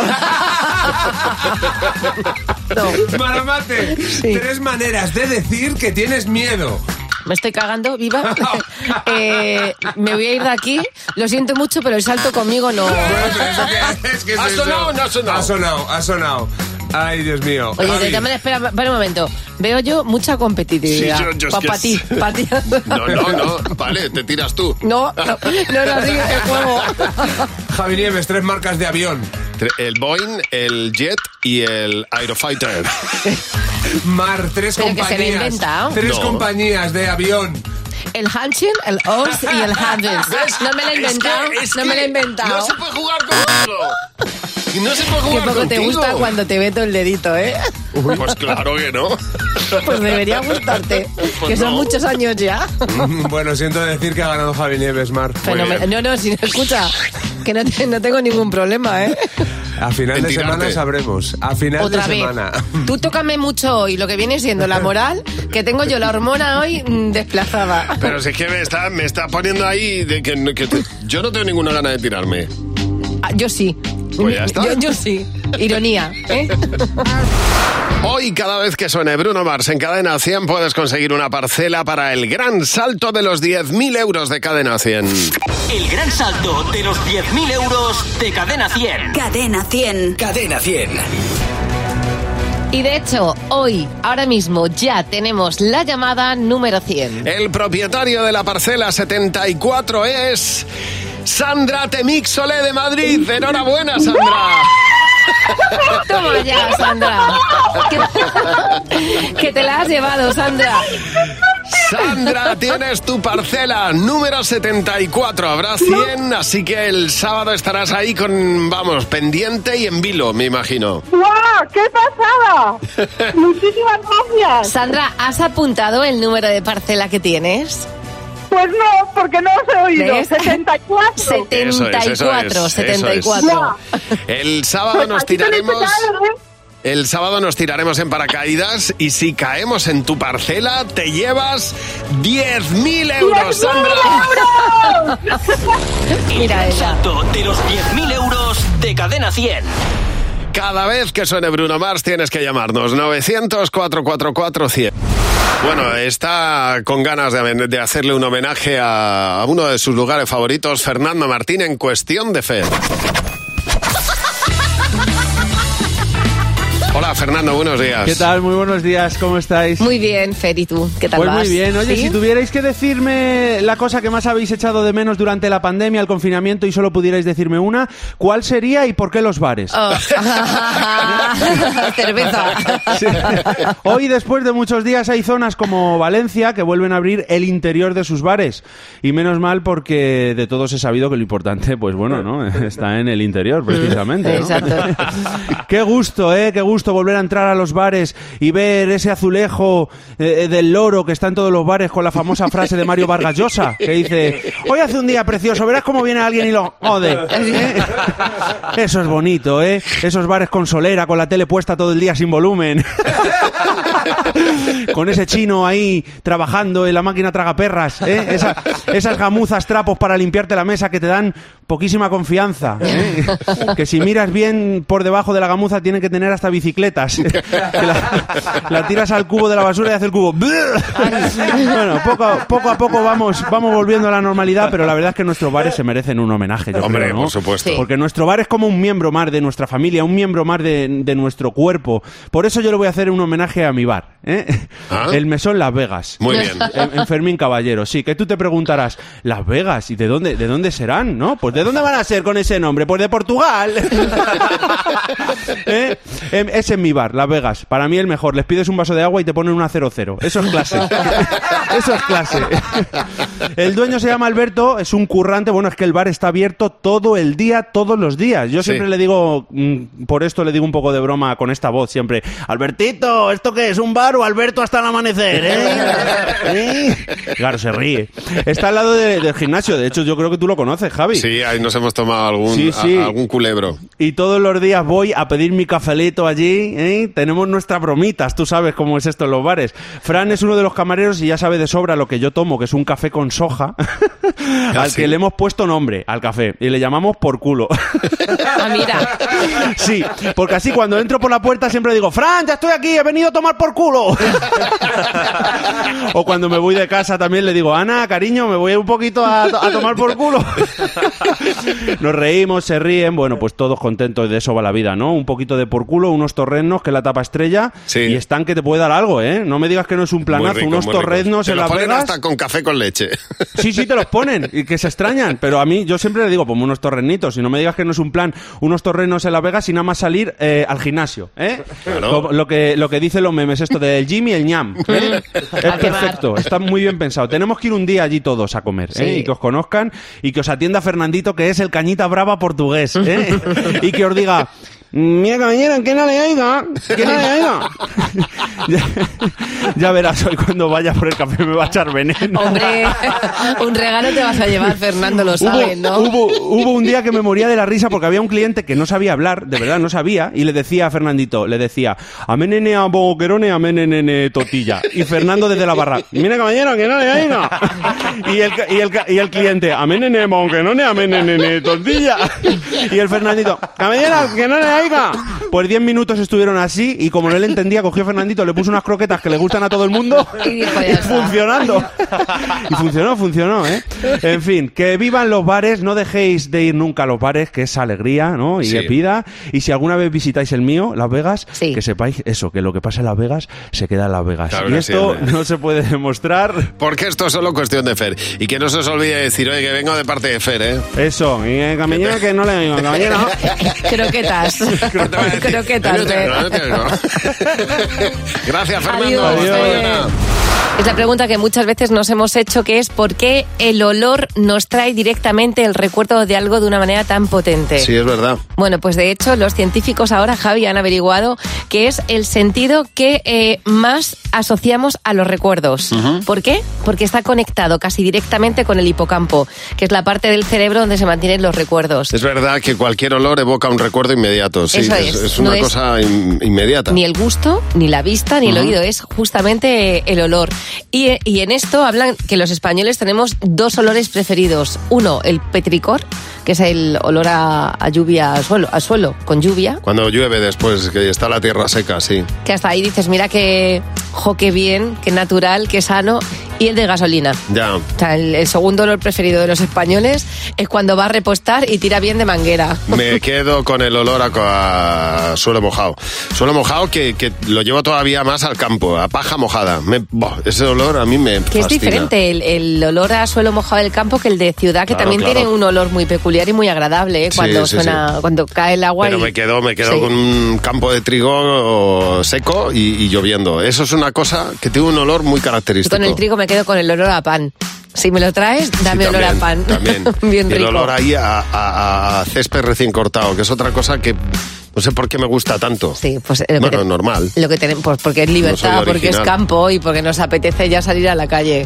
Maramate, tres maneras de decir que tienes miedo. Me estoy cagando, viva. Eh, me voy a ir de aquí. Lo siento mucho, pero el salto conmigo no. Es que es ¿Ha eso. sonado o no ha sonado? Ha sonado, ha sonado. Ay, Dios mío. Oye, Javi. de todas maneras, espera, espera un momento. Veo yo mucha competitividad. Sí, yo- yo es Pa- que pa' es- ti, pa' ti. No, no, no. Vale, te tiras tú. No, no, no es así el juego. Javi Nieves, tres marcas de avión. Tre- El Boeing, el Jet y el Aerofighter. Mar, tres Pero que se lo he compañías. inventado. Tres No. compañías de avión. El Hanshin, el Oz y el Handels. No me lo he Es que- inventado. es No que me lo he inventado. No se puede jugar contigo. Y no se puede Qué jugar poco te contigo. gusta cuando te meto el dedito, ¿eh? Pues claro que no. Pues debería gustarte. Que son no. muchos años ya. Bueno, siento decir que ha ganado Javi Nieves, Mar. Fenomenal. No, no, si no escucha, que no, te- no tengo ningún problema, ¿eh? A final En de tirarte. semana sabremos. A final Otra de vez. semana. Tú tócame mucho hoy, lo que viene siendo la moral, que tengo yo la hormona hoy mm, desplazada. Pero si es que me está, me está poniendo ahí de que, que te- yo no tengo ninguna gana de tirarme. Ah, yo sí. Pues ya está. Yo, yo sí. Ironía, ¿eh? Hoy, cada vez que suene Bruno Mars en Cadena cien, puedes conseguir una parcela para el gran salto de los diez mil euros de Cadena cien. El gran salto de los diez mil euros de Cadena cien. Cadena cien. Cadena cien. Y de hecho, hoy, ahora mismo, ya tenemos la llamada número cien. El propietario de la parcela setenta y cuatro es Sandra Temixolé de Madrid. Enhorabuena, Sandra. Toma ya, Sandra. Que, que te la has llevado, Sandra. Sandra, tienes tu parcela número setenta y cuatro. Habrá cien, así que el sábado estarás ahí con, vamos, pendiente y en vilo, me imagino. ¡Guau! ¡Qué pasada! Muchísimas gracias. Sandra, ¿has apuntado el número de parcela que tienes? Pues no, porque no os he oído. ¿Ves? setenta y cuatro. setenta y cuatro, setenta y cuatro. El sábado nos tiraremos... El sábado nos tiraremos en paracaídas y si caemos en tu parcela te llevas diez mil euros, Sandra. Mira el salto de los diez mil euros de Cadena cien. Cada vez que suene Bruno Mars tienes que llamarnos novecientos, cuatrocientos cuarenta y cuatro, cien. Bueno, está con ganas de, de hacerle un homenaje a, a uno de sus lugares favoritos, Fernando Martín, en Cuestión de Fe. Hola, Fernando, buenos días. ¿Qué tal? Muy buenos días, ¿cómo estáis? Muy bien, Fer, ¿y tú? ¿Qué tal Pues vas? muy bien. Oye, ¿Sí? si tuvierais que decirme la cosa que más habéis echado de menos durante la pandemia, el confinamiento, y solo pudierais decirme una, ¿cuál sería y por qué los bares? Oh. Cerveza. Sí. Hoy, después de muchos días, hay zonas como Valencia que vuelven a abrir el interior de sus bares. Y menos mal, porque de todos he sabido que lo importante, pues bueno, ¿no? Está en el interior, precisamente, ¿no? Exacto. Qué gusto, ¿eh? Qué gusto volver a entrar a los bares y ver ese azulejo eh, del loro que está en todos los bares con la famosa frase de Mario Vargas Llosa, que dice: hoy hace un día precioso, verás cómo viene alguien y lo jode. ¿Eh? Eso es bonito, ¿eh? Esos bares con solera, con la tele puesta todo el día sin volumen. Con ese chino ahí trabajando en la máquina tragaperras, ¿eh? Esa, esas gamuzas trapos para limpiarte la mesa que te dan poquísima confianza, ¿eh? Que si miras bien por debajo de la gamuza tienen que tener hasta bicicletas. Que la, la tiras al cubo de la basura y hace el cubo. Bueno, poco a poco, a poco vamos, vamos volviendo a la normalidad, pero la verdad es que nuestros bares se merecen un homenaje, yo Hombre, creo, ¿no? por supuesto. Porque nuestro bar es como un miembro más de nuestra familia, un miembro más de, de nuestro cuerpo. Por eso yo le voy a hacer un homenaje a mi bar, ¿eh? ¿Ah? El Mesón Las Vegas. Muy bien. En, en Fermín Caballero. Sí, que tú te preguntarás, Las Vegas, ¿y de dónde, de dónde serán? ¿No? Pues ¿de dónde van a ser con ese nombre? Pues de Portugal. ¿Eh? Ese es mi bar, Las Vegas. Para mí el mejor. Les pides un vaso de agua y te ponen una cero cero. Eso es clase. Eso es clase. El dueño se llama Alberto, es un currante. Bueno, es que el bar está abierto todo el día, todos los días. Yo siempre Sí. le digo, por esto le digo un poco de broma con esta voz siempre: Albertito, ¿esto qué es? ¿Un bar o Alberto hasta el amanecer? ¿Eh? ¿Eh? Claro, se ríe. Está al lado de, del gimnasio. De hecho, yo creo que tú lo conoces, Javi. Sí, ahí nos hemos tomado algún, Sí, sí. a- algún culebro. Y todos los días voy a pedir mi cafelito allí, ¿eh? Tenemos nuestras bromitas, tú sabes cómo es esto en los bares. Fran es uno de los camareros y ya sabe de sobra lo que yo tomo, que es un café con soja, al sí? que le hemos puesto nombre al café y le llamamos por culo. Ah, mira. Sí, porque así cuando entro por la puerta siempre digo: Fran, ya estoy aquí, he venido a tomar por culo. O cuando me voy de casa también le digo: Ana, cariño, me voy un poquito a, a tomar por culo. Nos reímos, se ríen, bueno, pues todos contentos, de eso va la vida, ¿no? Un poquito de por culo, unos torreznos, que es la tapa estrella, Sí. y están que te puede dar algo, ¿eh? No me digas que no es un Muy planazo, rico, unos muy rico. torreznos Te en los Las ponen Vegas. hasta con café con leche. Sí, sí, te los ponen y que se extrañan, pero a mí yo siempre le digo, pues unos torrenitos, y no me digas que no es un plan, unos torrenos en Las Vegas y nada más salir eh, al gimnasio, ¿eh? Claro. Lo, lo que lo que dicen los memes, esto del gym y el ñam, ¿eh? Es perfecto, está muy bien pensado. Tenemos que ir un día allí todos a comer, ¿eh? Sí. Y que os conozcan y que os atienda Fernandito, que es el cañita brava portugués, ¿eh? Y que os diga: mira, caballero, que no le oiga, que no le oiga. ya, ya verás, hoy cuando vaya por el café me va a echar veneno. Hombre, un regalo te vas a llevar, Fernando, lo sabes, Hubo, ¿no? hubo, hubo un día que me moría de la risa porque había un cliente que no sabía hablar, de verdad no sabía, y le decía a Fernandito, le decía: amenene a boquerone, amenene totilla. Y Fernando desde la barra: mira, caballero, que no le oiga. Y el, y el, y el cliente: amenene boquerone, amenene totilla. Y el Fernandito: caballero, que no le oiga. Pues diez minutos estuvieron así, y como no le entendía, cogió a Fernandito, le puso unas croquetas que le gustan a todo el mundo, Y dijo, ya y está. funcionando. Y funcionó, funcionó, ¿eh? En fin, que vivan los bares, no dejéis de ir nunca a los bares, que es alegría, ¿no? Y Sí. que pida. Y si alguna vez visitáis el mío, Las Vegas, Sí. que sepáis eso, que lo que pasa en Las Vegas se queda en Las Vegas. Claro y que esto sí, hombre. no se puede demostrar. Porque esto es solo cuestión de Fer. Y que no se os olvide decir, oye, que vengo de parte de Fer, ¿eh? Eso, y el caballero que no le digo, caballero. Croquetas. Croquetas. Fer. Gracias, Fernando. Adiós, Hasta Fer. mañana. Es la pregunta que muchas veces nos hemos hecho, que es ¿por qué el olor nos trae directamente el recuerdo de algo de una manera tan potente? Sí, es verdad. Bueno, pues de hecho los científicos ahora, Javi, han averiguado que es el sentido que eh, más asociamos a los recuerdos. Ujú. ¿Por qué? Porque está conectado casi directamente con el hipocampo, que es la parte del cerebro donde se mantienen los recuerdos. Es verdad que cualquier olor evoca un recuerdo inmediato. Sí, Eso es, es. es una No es cosa in- inmediata. Ni el gusto, ni la vista, ni el Ujú. oído, es justamente el olor. Y, y en esto hablan que los españoles tenemos dos olores preferidos. Uno, el petricor, que es el olor a, a lluvia, a suelo, a suelo, con lluvia. Cuando llueve después, que está la tierra seca, sí. Que hasta ahí dices, mira qué, jo, qué bien, qué natural, qué sano. Y el de gasolina. Ya. O sea, el, el segundo olor preferido de los españoles es cuando va a repostar y tira bien de manguera. Me quedo con el olor a, a suelo mojado. Suelo mojado que, que lo llevo todavía más al campo, a paja mojada. Me, boh, ese olor a mí me Que es fascina. diferente el, el olor a suelo mojado del campo que el de ciudad, que Claro, también claro. tiene un olor muy peculiar y muy agradable, ¿eh? Sí, Cuando sí, suena, sí. cuando cae el agua. Pero y- me quedo, me quedo Sí. con un campo de trigo seco y, y lloviendo. Eso es una cosa que tiene un olor muy Y característico. con el trigo me quedo con el olor a pan. Si me lo traes, dame Sí, olor a pan. también. Bien Y el rico. olor ahí a, a- a césped recién cortado, que es otra cosa que no sé por qué me gusta tanto. Sí, pues lo bueno, que te- normal. Lo que tenemos, pues porque es No libertad, soy porque es original. campo y porque nos apetece ya salir a la calle.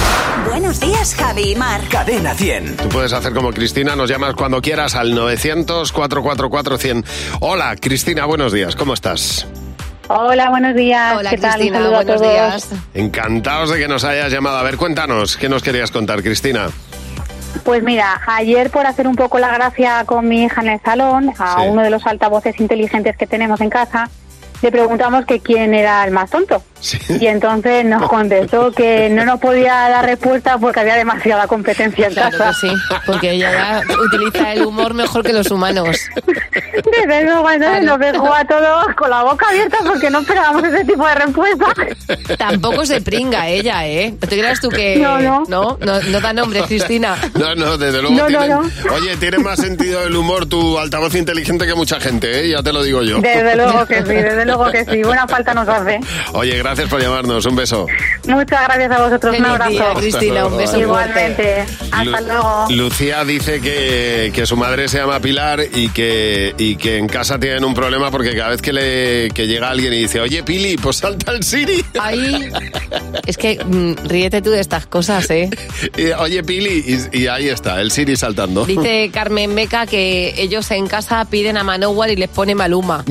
Buenos días, Javi y Mar. Cadena cien. Tú puedes hacer como Cristina, nos llamas cuando quieras al novecientos, cuatrocientos cuarenta y cuatro, cien. Hola, Cristina, buenos días, ¿cómo estás? Hola, buenos días. Hola, ¿Qué tal? Un Cristina, saludo a buenos todos. días. Encantados de que nos hayas llamado. A ver, cuéntanos, ¿qué nos querías contar, Cristina? Pues mira, ayer por hacer un poco la gracia con mi hija en el salón, a Sí. uno de los altavoces inteligentes que tenemos en casa, le preguntamos que quién era el más tonto. Y entonces nos contestó que no nos podía dar respuesta porque había demasiada competencia en Claro casa. que sí, porque ella ya utiliza el humor mejor que los humanos. Desde luego, entonces nos dejó a todos con la boca abierta porque no esperábamos ese tipo de respuesta. Tampoco se pringa ella, ¿eh? ¿No te creas tú que...? No, no. No, no, no da nombre, Cristina. No, no, desde luego. No, no, tiene- no. Oye, tiene más sentido del humor tu altavoz inteligente que mucha gente, ¿eh? Ya te lo digo yo. Desde luego que sí, desde luego que sí. Buena falta nos hace. Oye, gracias por llamarnos. Un beso. Muchas gracias a vosotros. Un Feliz abrazo. día, Cristina, un beso Igualmente. Hasta Lu- luego. Lucía dice que, que su madre se llama Pilar y que, y que en casa tienen un problema porque cada vez que, le, que llega alguien y dice, oye, Pili, pues salta el Siri. Ahí, es que mm, ríete tú de estas cosas, ¿eh? Y, oye, Pili, y, y ahí está, el Siri saltando. Dice Carmen Meca que ellos en casa piden a Manowar y les pone Maluma.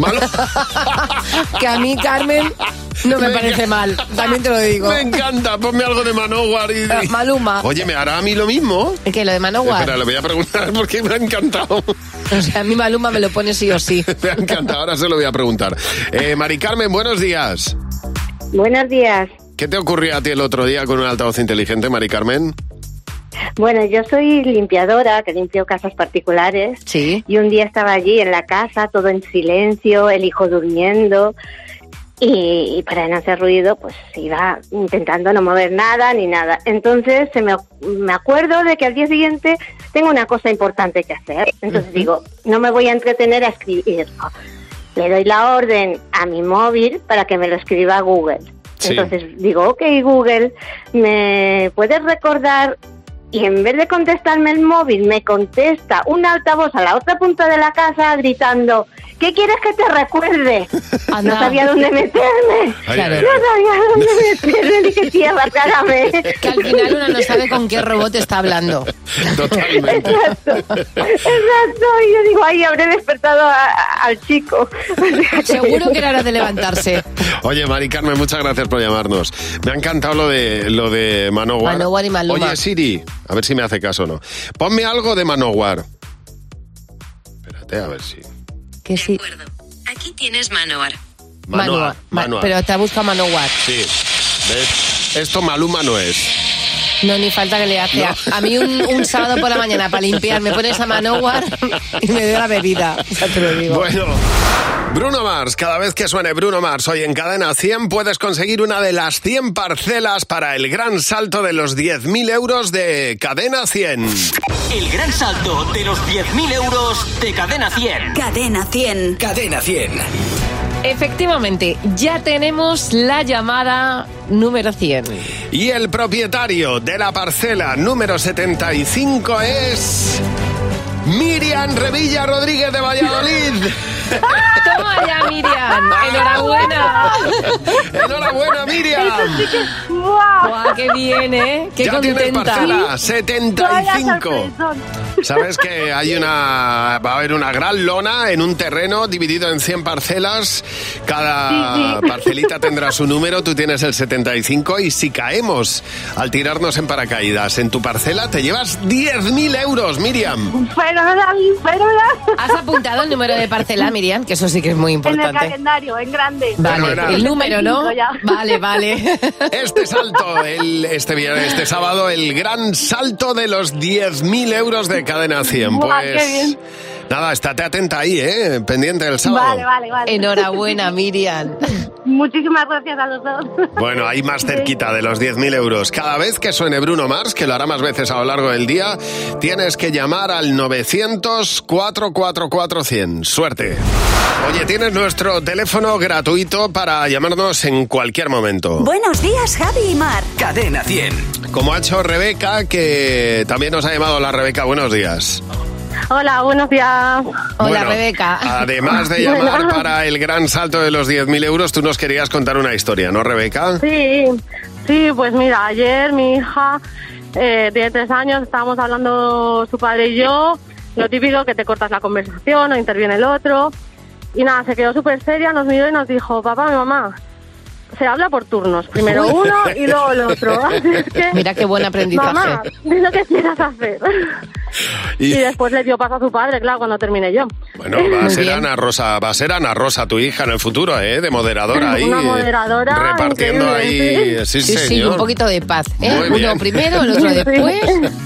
Que a mí, Carmen, no me, Me parece enca- mal, también te lo digo. Me encanta, ponme algo de Manowar. Y, Eh, Maluma. Oye, ¿me hará a mí lo mismo? ¿Qué, lo de Manowar? Espera, le voy a preguntar porque me ha encantado. O sea, a mí Maluma me lo pone sí o sí. Me ha encantado, ahora se lo voy a preguntar. Eh, Mari Carmen, buenos días. Buenos días. ¿Qué te ocurrió a ti el otro día con un altavoz inteligente, Mari Carmen? Bueno, yo soy limpiadora, que limpio casas particulares. Sí. Y un día estaba allí en la casa, todo en silencio, el hijo durmiendo. Y, y para no hacer ruido, pues iba intentando no mover nada ni nada. Entonces se me, me acuerdo de que al día siguiente tengo una cosa importante que hacer. Entonces digo, no me voy a entretener a escribir. Le doy la orden a mi móvil para que me lo escriba Google. Sí. Entonces digo, ok, Google, ¿me puedes recordar? Y en vez de contestarme el móvil, me contesta un altavoz a la otra punta de la casa gritando, ¿qué quieres que te recuerde? Anda. No sabía dónde meterme. Claro. No sabía dónde meterme. Dije, tía, aclárame. Que al final uno no sabe con qué robot está hablando. Totalmente. Exacto. Exacto. Y yo digo, ay, habré despertado a- a- al chico. Seguro que era hora de levantarse. Oye, Mari Carmen, muchas gracias por llamarnos. Me ha encantado lo de, lo de Manowar. Manowar y Maluma. Oye, Siri, a ver si me hace caso o no. Ponme algo de Manowar. Espérate, a ver si... Que sí. Aquí tienes Manowar. Manowar. Ma- Manowar. Pero te ha buscado Manowar. Sí. ¿Ves? Esto Maluma no es. No, ni falta que le hace. No. A, a mí un, un sábado por la mañana para limpiar me pones a Manowar y me doy la bebida. Ya te lo digo. Bueno, Bruno Mars, cada vez que suene Bruno Mars hoy en Cadena cien puedes conseguir una de las cien parcelas para el gran salto de los diez mil euros de Cadena cien. El gran salto de los diez mil euros de Cadena cien. Cadena cien. Cadena cien. Efectivamente, ya tenemos la llamada número cien. Y el propietario de la parcela número setenta y cinco es Miriam Revilla Rodríguez de Valladolid. Toma ya, Miriam. Enhorabuena. Enhorabuena, Miriam. Guau, qué bien, ¿eh? Qué ya contenta. tienes parcela setenta y cinco. ¿Sabes que hay una va a haber una gran lona en un terreno dividido en cien parcelas? Cada Sí, sí. parcelita tendrá su número, tú tienes el setenta y cinco y si caemos al tirarnos en paracaídas en tu parcela te llevas diez mil euros, Miriam. Fenomenal, fenomenal. ¿Has apuntado el número de parcela, Miriam? Que eso sí que es muy En el importante. calendario, en grande. Vale, Fenomenal. el número, ¿no? Ya. Vale, vale. Este salto, el, este viernes, este sábado, el gran salto de los diez mil euros de Cadena cien. Buah, Pues qué bien. nada, estate atenta ahí, ¿eh? Pendiente del sábado. Vale, vale, vale. Enhorabuena, Miriam. Muchísimas gracias a los dos. Bueno, ahí más cerquita de los diez mil euros. Cada vez que suene Bruno Mars, que lo hará más veces a lo largo del día, tienes que llamar al novecientos, cuatrocientos cuarenta y cuatro, cien. Suerte. Oye, tienes nuestro teléfono gratuito para llamarnos en cualquier momento. Buenos días, Javi y Mar. Cadena cien. Como ha hecho Rebeca, que también nos ha llamado la Rebeca. Buenos días. Hola, buenos días. Hola, Bueno, Rebeca. Además de llamar para el gran salto de los diez mil euros, tú nos querías contar una historia, ¿no, Rebeca? Sí, sí, pues mira, ayer mi hija eh, tiene tres años, estábamos hablando su padre y yo, lo típico que te cortas la conversación o interviene el otro, y nada, se quedó súper seria, nos miró y nos dijo, papá, mi mamá, se habla por turnos, primero uno y luego el otro. Así es que, Mira qué buen aprendizaje. mamá, di lo que quieras hacer. Y- Y después le dio paso a su padre, claro, cuando terminé yo. Bueno, va a ser Ana Rosa, va a ser Ana Rosa tu hija en el futuro, ¿eh? De moderadora ahí. Una moderadora repartiendo increíble, ahí. Sí, Sí, sí, señor. un poquito de paz, ¿eh? Muy Uno bien. primero, el otro Sí. después.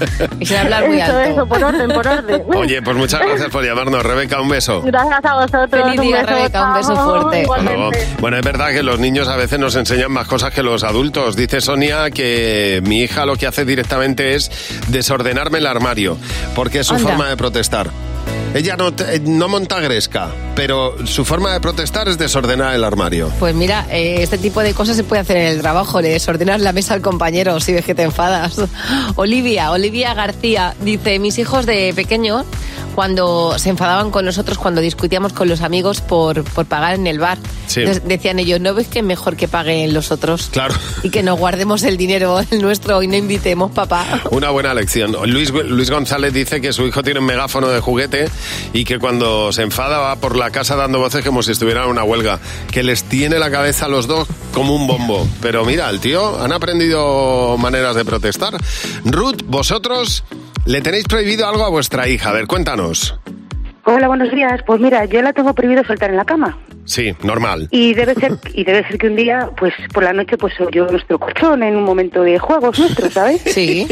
Y se hablar muy Eso, alto. eso, por orden, por orden. Oye, pues muchas gracias por llamarnos, Rebeca, un beso. Gracias a vosotros. Feliz un día, beso, Rebeca, un beso chao, fuerte. igualmente. Luego, bueno, es verdad que los niños a veces nos enseñan más cosas que los adultos. Dice Sonia que mi hija lo que hace directamente es desordenarme el armario, porque es su Anda. forma de protestar. Ella no, te- no monta gresca, pero su forma de protestar es desordenar el armario. Pues mira, eh, este tipo de cosas se puede hacer en el trabajo, le desordenas la mesa al compañero si ves que te enfadas. Olivia, Olivia García, dice, mis hijos de pequeños, cuando se enfadaban con nosotros, cuando discutíamos con los amigos por, por pagar en el bar, Sí. entonces decían ellos, ¿no ves que es mejor que paguen los otros? Claro. Y que nos guardemos el dinero el nuestro y no invitemos, papá. Una buena lección. Luis, Luis González dice que su hijo tiene un megáfono de juguete y que cuando se enfada va por la casa dando voces como si estuviera en una huelga. Que les tiene la cabeza a los dos como un bombo. Pero mira, el tío, han aprendido maneras de protestar. Ruth, vosotros le tenéis prohibido algo a vuestra hija. A ver, cuéntanos. Hola, buenos días. Pues mira, yo la tengo prohibido soltar en la cama. Sí, normal. Y debe ser y debe ser que un día, pues por la noche, pues yo nuestro colchón en un momento de juegos nuestros, ¿sabes? Sí.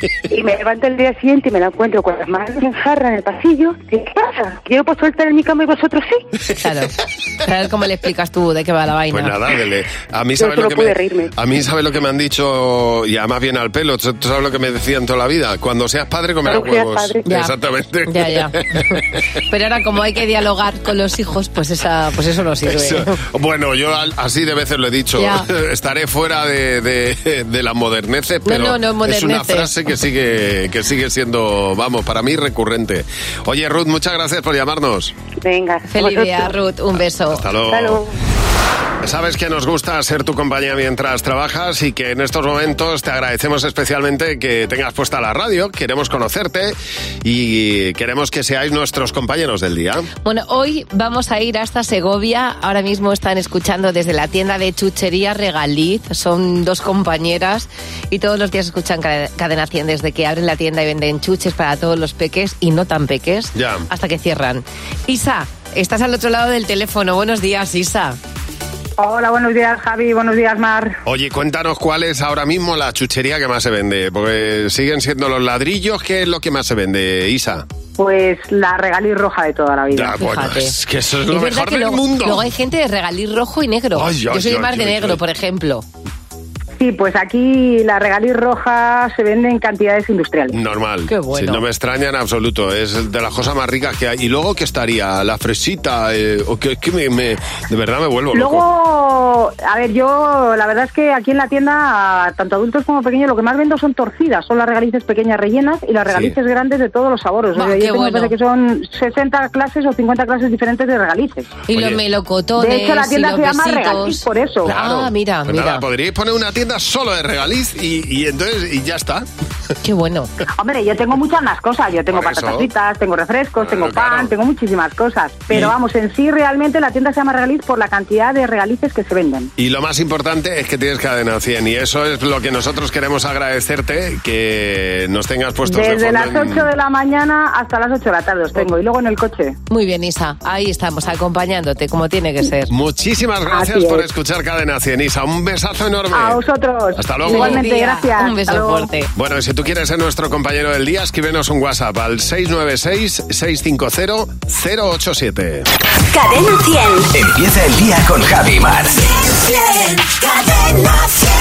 Y me levanto el día siguiente y me la encuentro con las manos en jarra en el pasillo. ¿Qué pasa? ¿Que yo puedo soltar en mi cama y vosotros sí? Claro. A ver cómo le explicas tú de qué va la vaina. Pues nada, dele. A mí Yo sabes lo solo que pude me, reírme. a mí sabes lo que me han dicho y además viene al pelo. ¿Tú sabes lo que me decían toda la vida? Cuando seas padre comerás Cuando seas huevos. padre. Ya. Exactamente. Ya, ya. Pero ahora como hay que dialogar con los hijos, pues esa, pues eso no sirve. Eso. Bueno, yo al- así de veces lo he dicho. Ya. Estaré fuera de, de, de la moderneces, pero no, no es una moderneces. frase que sigue, que sigue siendo, vamos, para mí recurrente. Oye, Ruth, muchas gracias por llamarnos. Venga. Feliz día, Ruth. Un beso. Hasta luego. Hasta luego. Sabes que nos gusta ser tu compañía mientras trabajas y que en estos momentos te agradecemos especialmente que tengas puesta la radio, queremos conocerte y queremos que seáis nuestros compañeros del día. Bueno, hoy vamos a ir hasta Segovia. Ahora mismo están escuchando desde la tienda de chuchería Regaliz. Son dos compañeras y todos los días escuchan Cade- Cadena cien desde que abren la tienda y venden chuches para todos los peques y no tan peques Ya. hasta que cierran. Isa, estás al otro lado del teléfono. Buenos días, Isa. Hola, buenos días, Javi. Buenos días, Mar. Oye, cuéntanos cuál es ahora mismo la chuchería que más se vende, porque siguen siendo los ladrillos. ¿Qué es lo que más se vende, Isa? Pues la regaliz roja de toda la vida. Ya, bueno, es que eso es lo Es verdad mejor que del luego, mundo. luego hay gente de regaliz rojo y negro. Ay, ay, Yo soy ay, más de ay, negro, ay. por ejemplo. Sí, pues aquí la regaliz roja se vende en cantidades industriales. Normal. Qué bueno. Sí, no me extraña en absoluto. Es de las cosas más ricas que hay. ¿Y luego qué estaría? ¿La fresita? Eh, ¿O qué, qué me, me- de verdad me vuelvo loco. Luego, a ver, yo la verdad es que aquí en la tienda, tanto adultos como pequeños, lo que más vendo son torcidas. Son las regalices pequeñas rellenas y las regalices grandes de todos los sabores. Va, O sea, qué yo tengo, me bueno. parece que son sesenta clases o cincuenta clases diferentes de regalices. Y los melocotones. De hecho, la tienda y los se llama besitos. Regaliz por eso. Claro. Ah, mira, Pues mira. nada, podríais poner una tienda solo de regaliz y, y entonces y ya está. Qué bueno. Hombre, yo tengo muchas más cosas. Yo tengo Por eso. patatas fritas, tengo refrescos, tengo pan, claro. tengo muchísimas cosas. Pero Y- vamos, en sí realmente la tienda se llama Regaliz por la cantidad de regalices que se venden. Y lo más importante es que tienes Cadena cien y eso es lo que nosotros queremos agradecerte, que nos tengas puestos de Desde fondo las en- ocho de la mañana hasta las ocho de la tarde os tengo. Y luego en el coche. Muy bien, Isa. Ahí estamos, acompañándote, como tiene que ser. Muchísimas gracias Así por es. escuchar Cadena cien, Isa. Un besazo enorme. A vosotros. Hasta luego. Igualmente, Buen día. gracias. Un beso Hasta luego. fuerte. Bueno, y si tú quieres ser nuestro compañero del día, escríbenos un WhatsApp al seis nueve seis, seis cinco cero, cero ocho siete. Cadena cien. Empieza el día con Javi Mar. Cadena cien.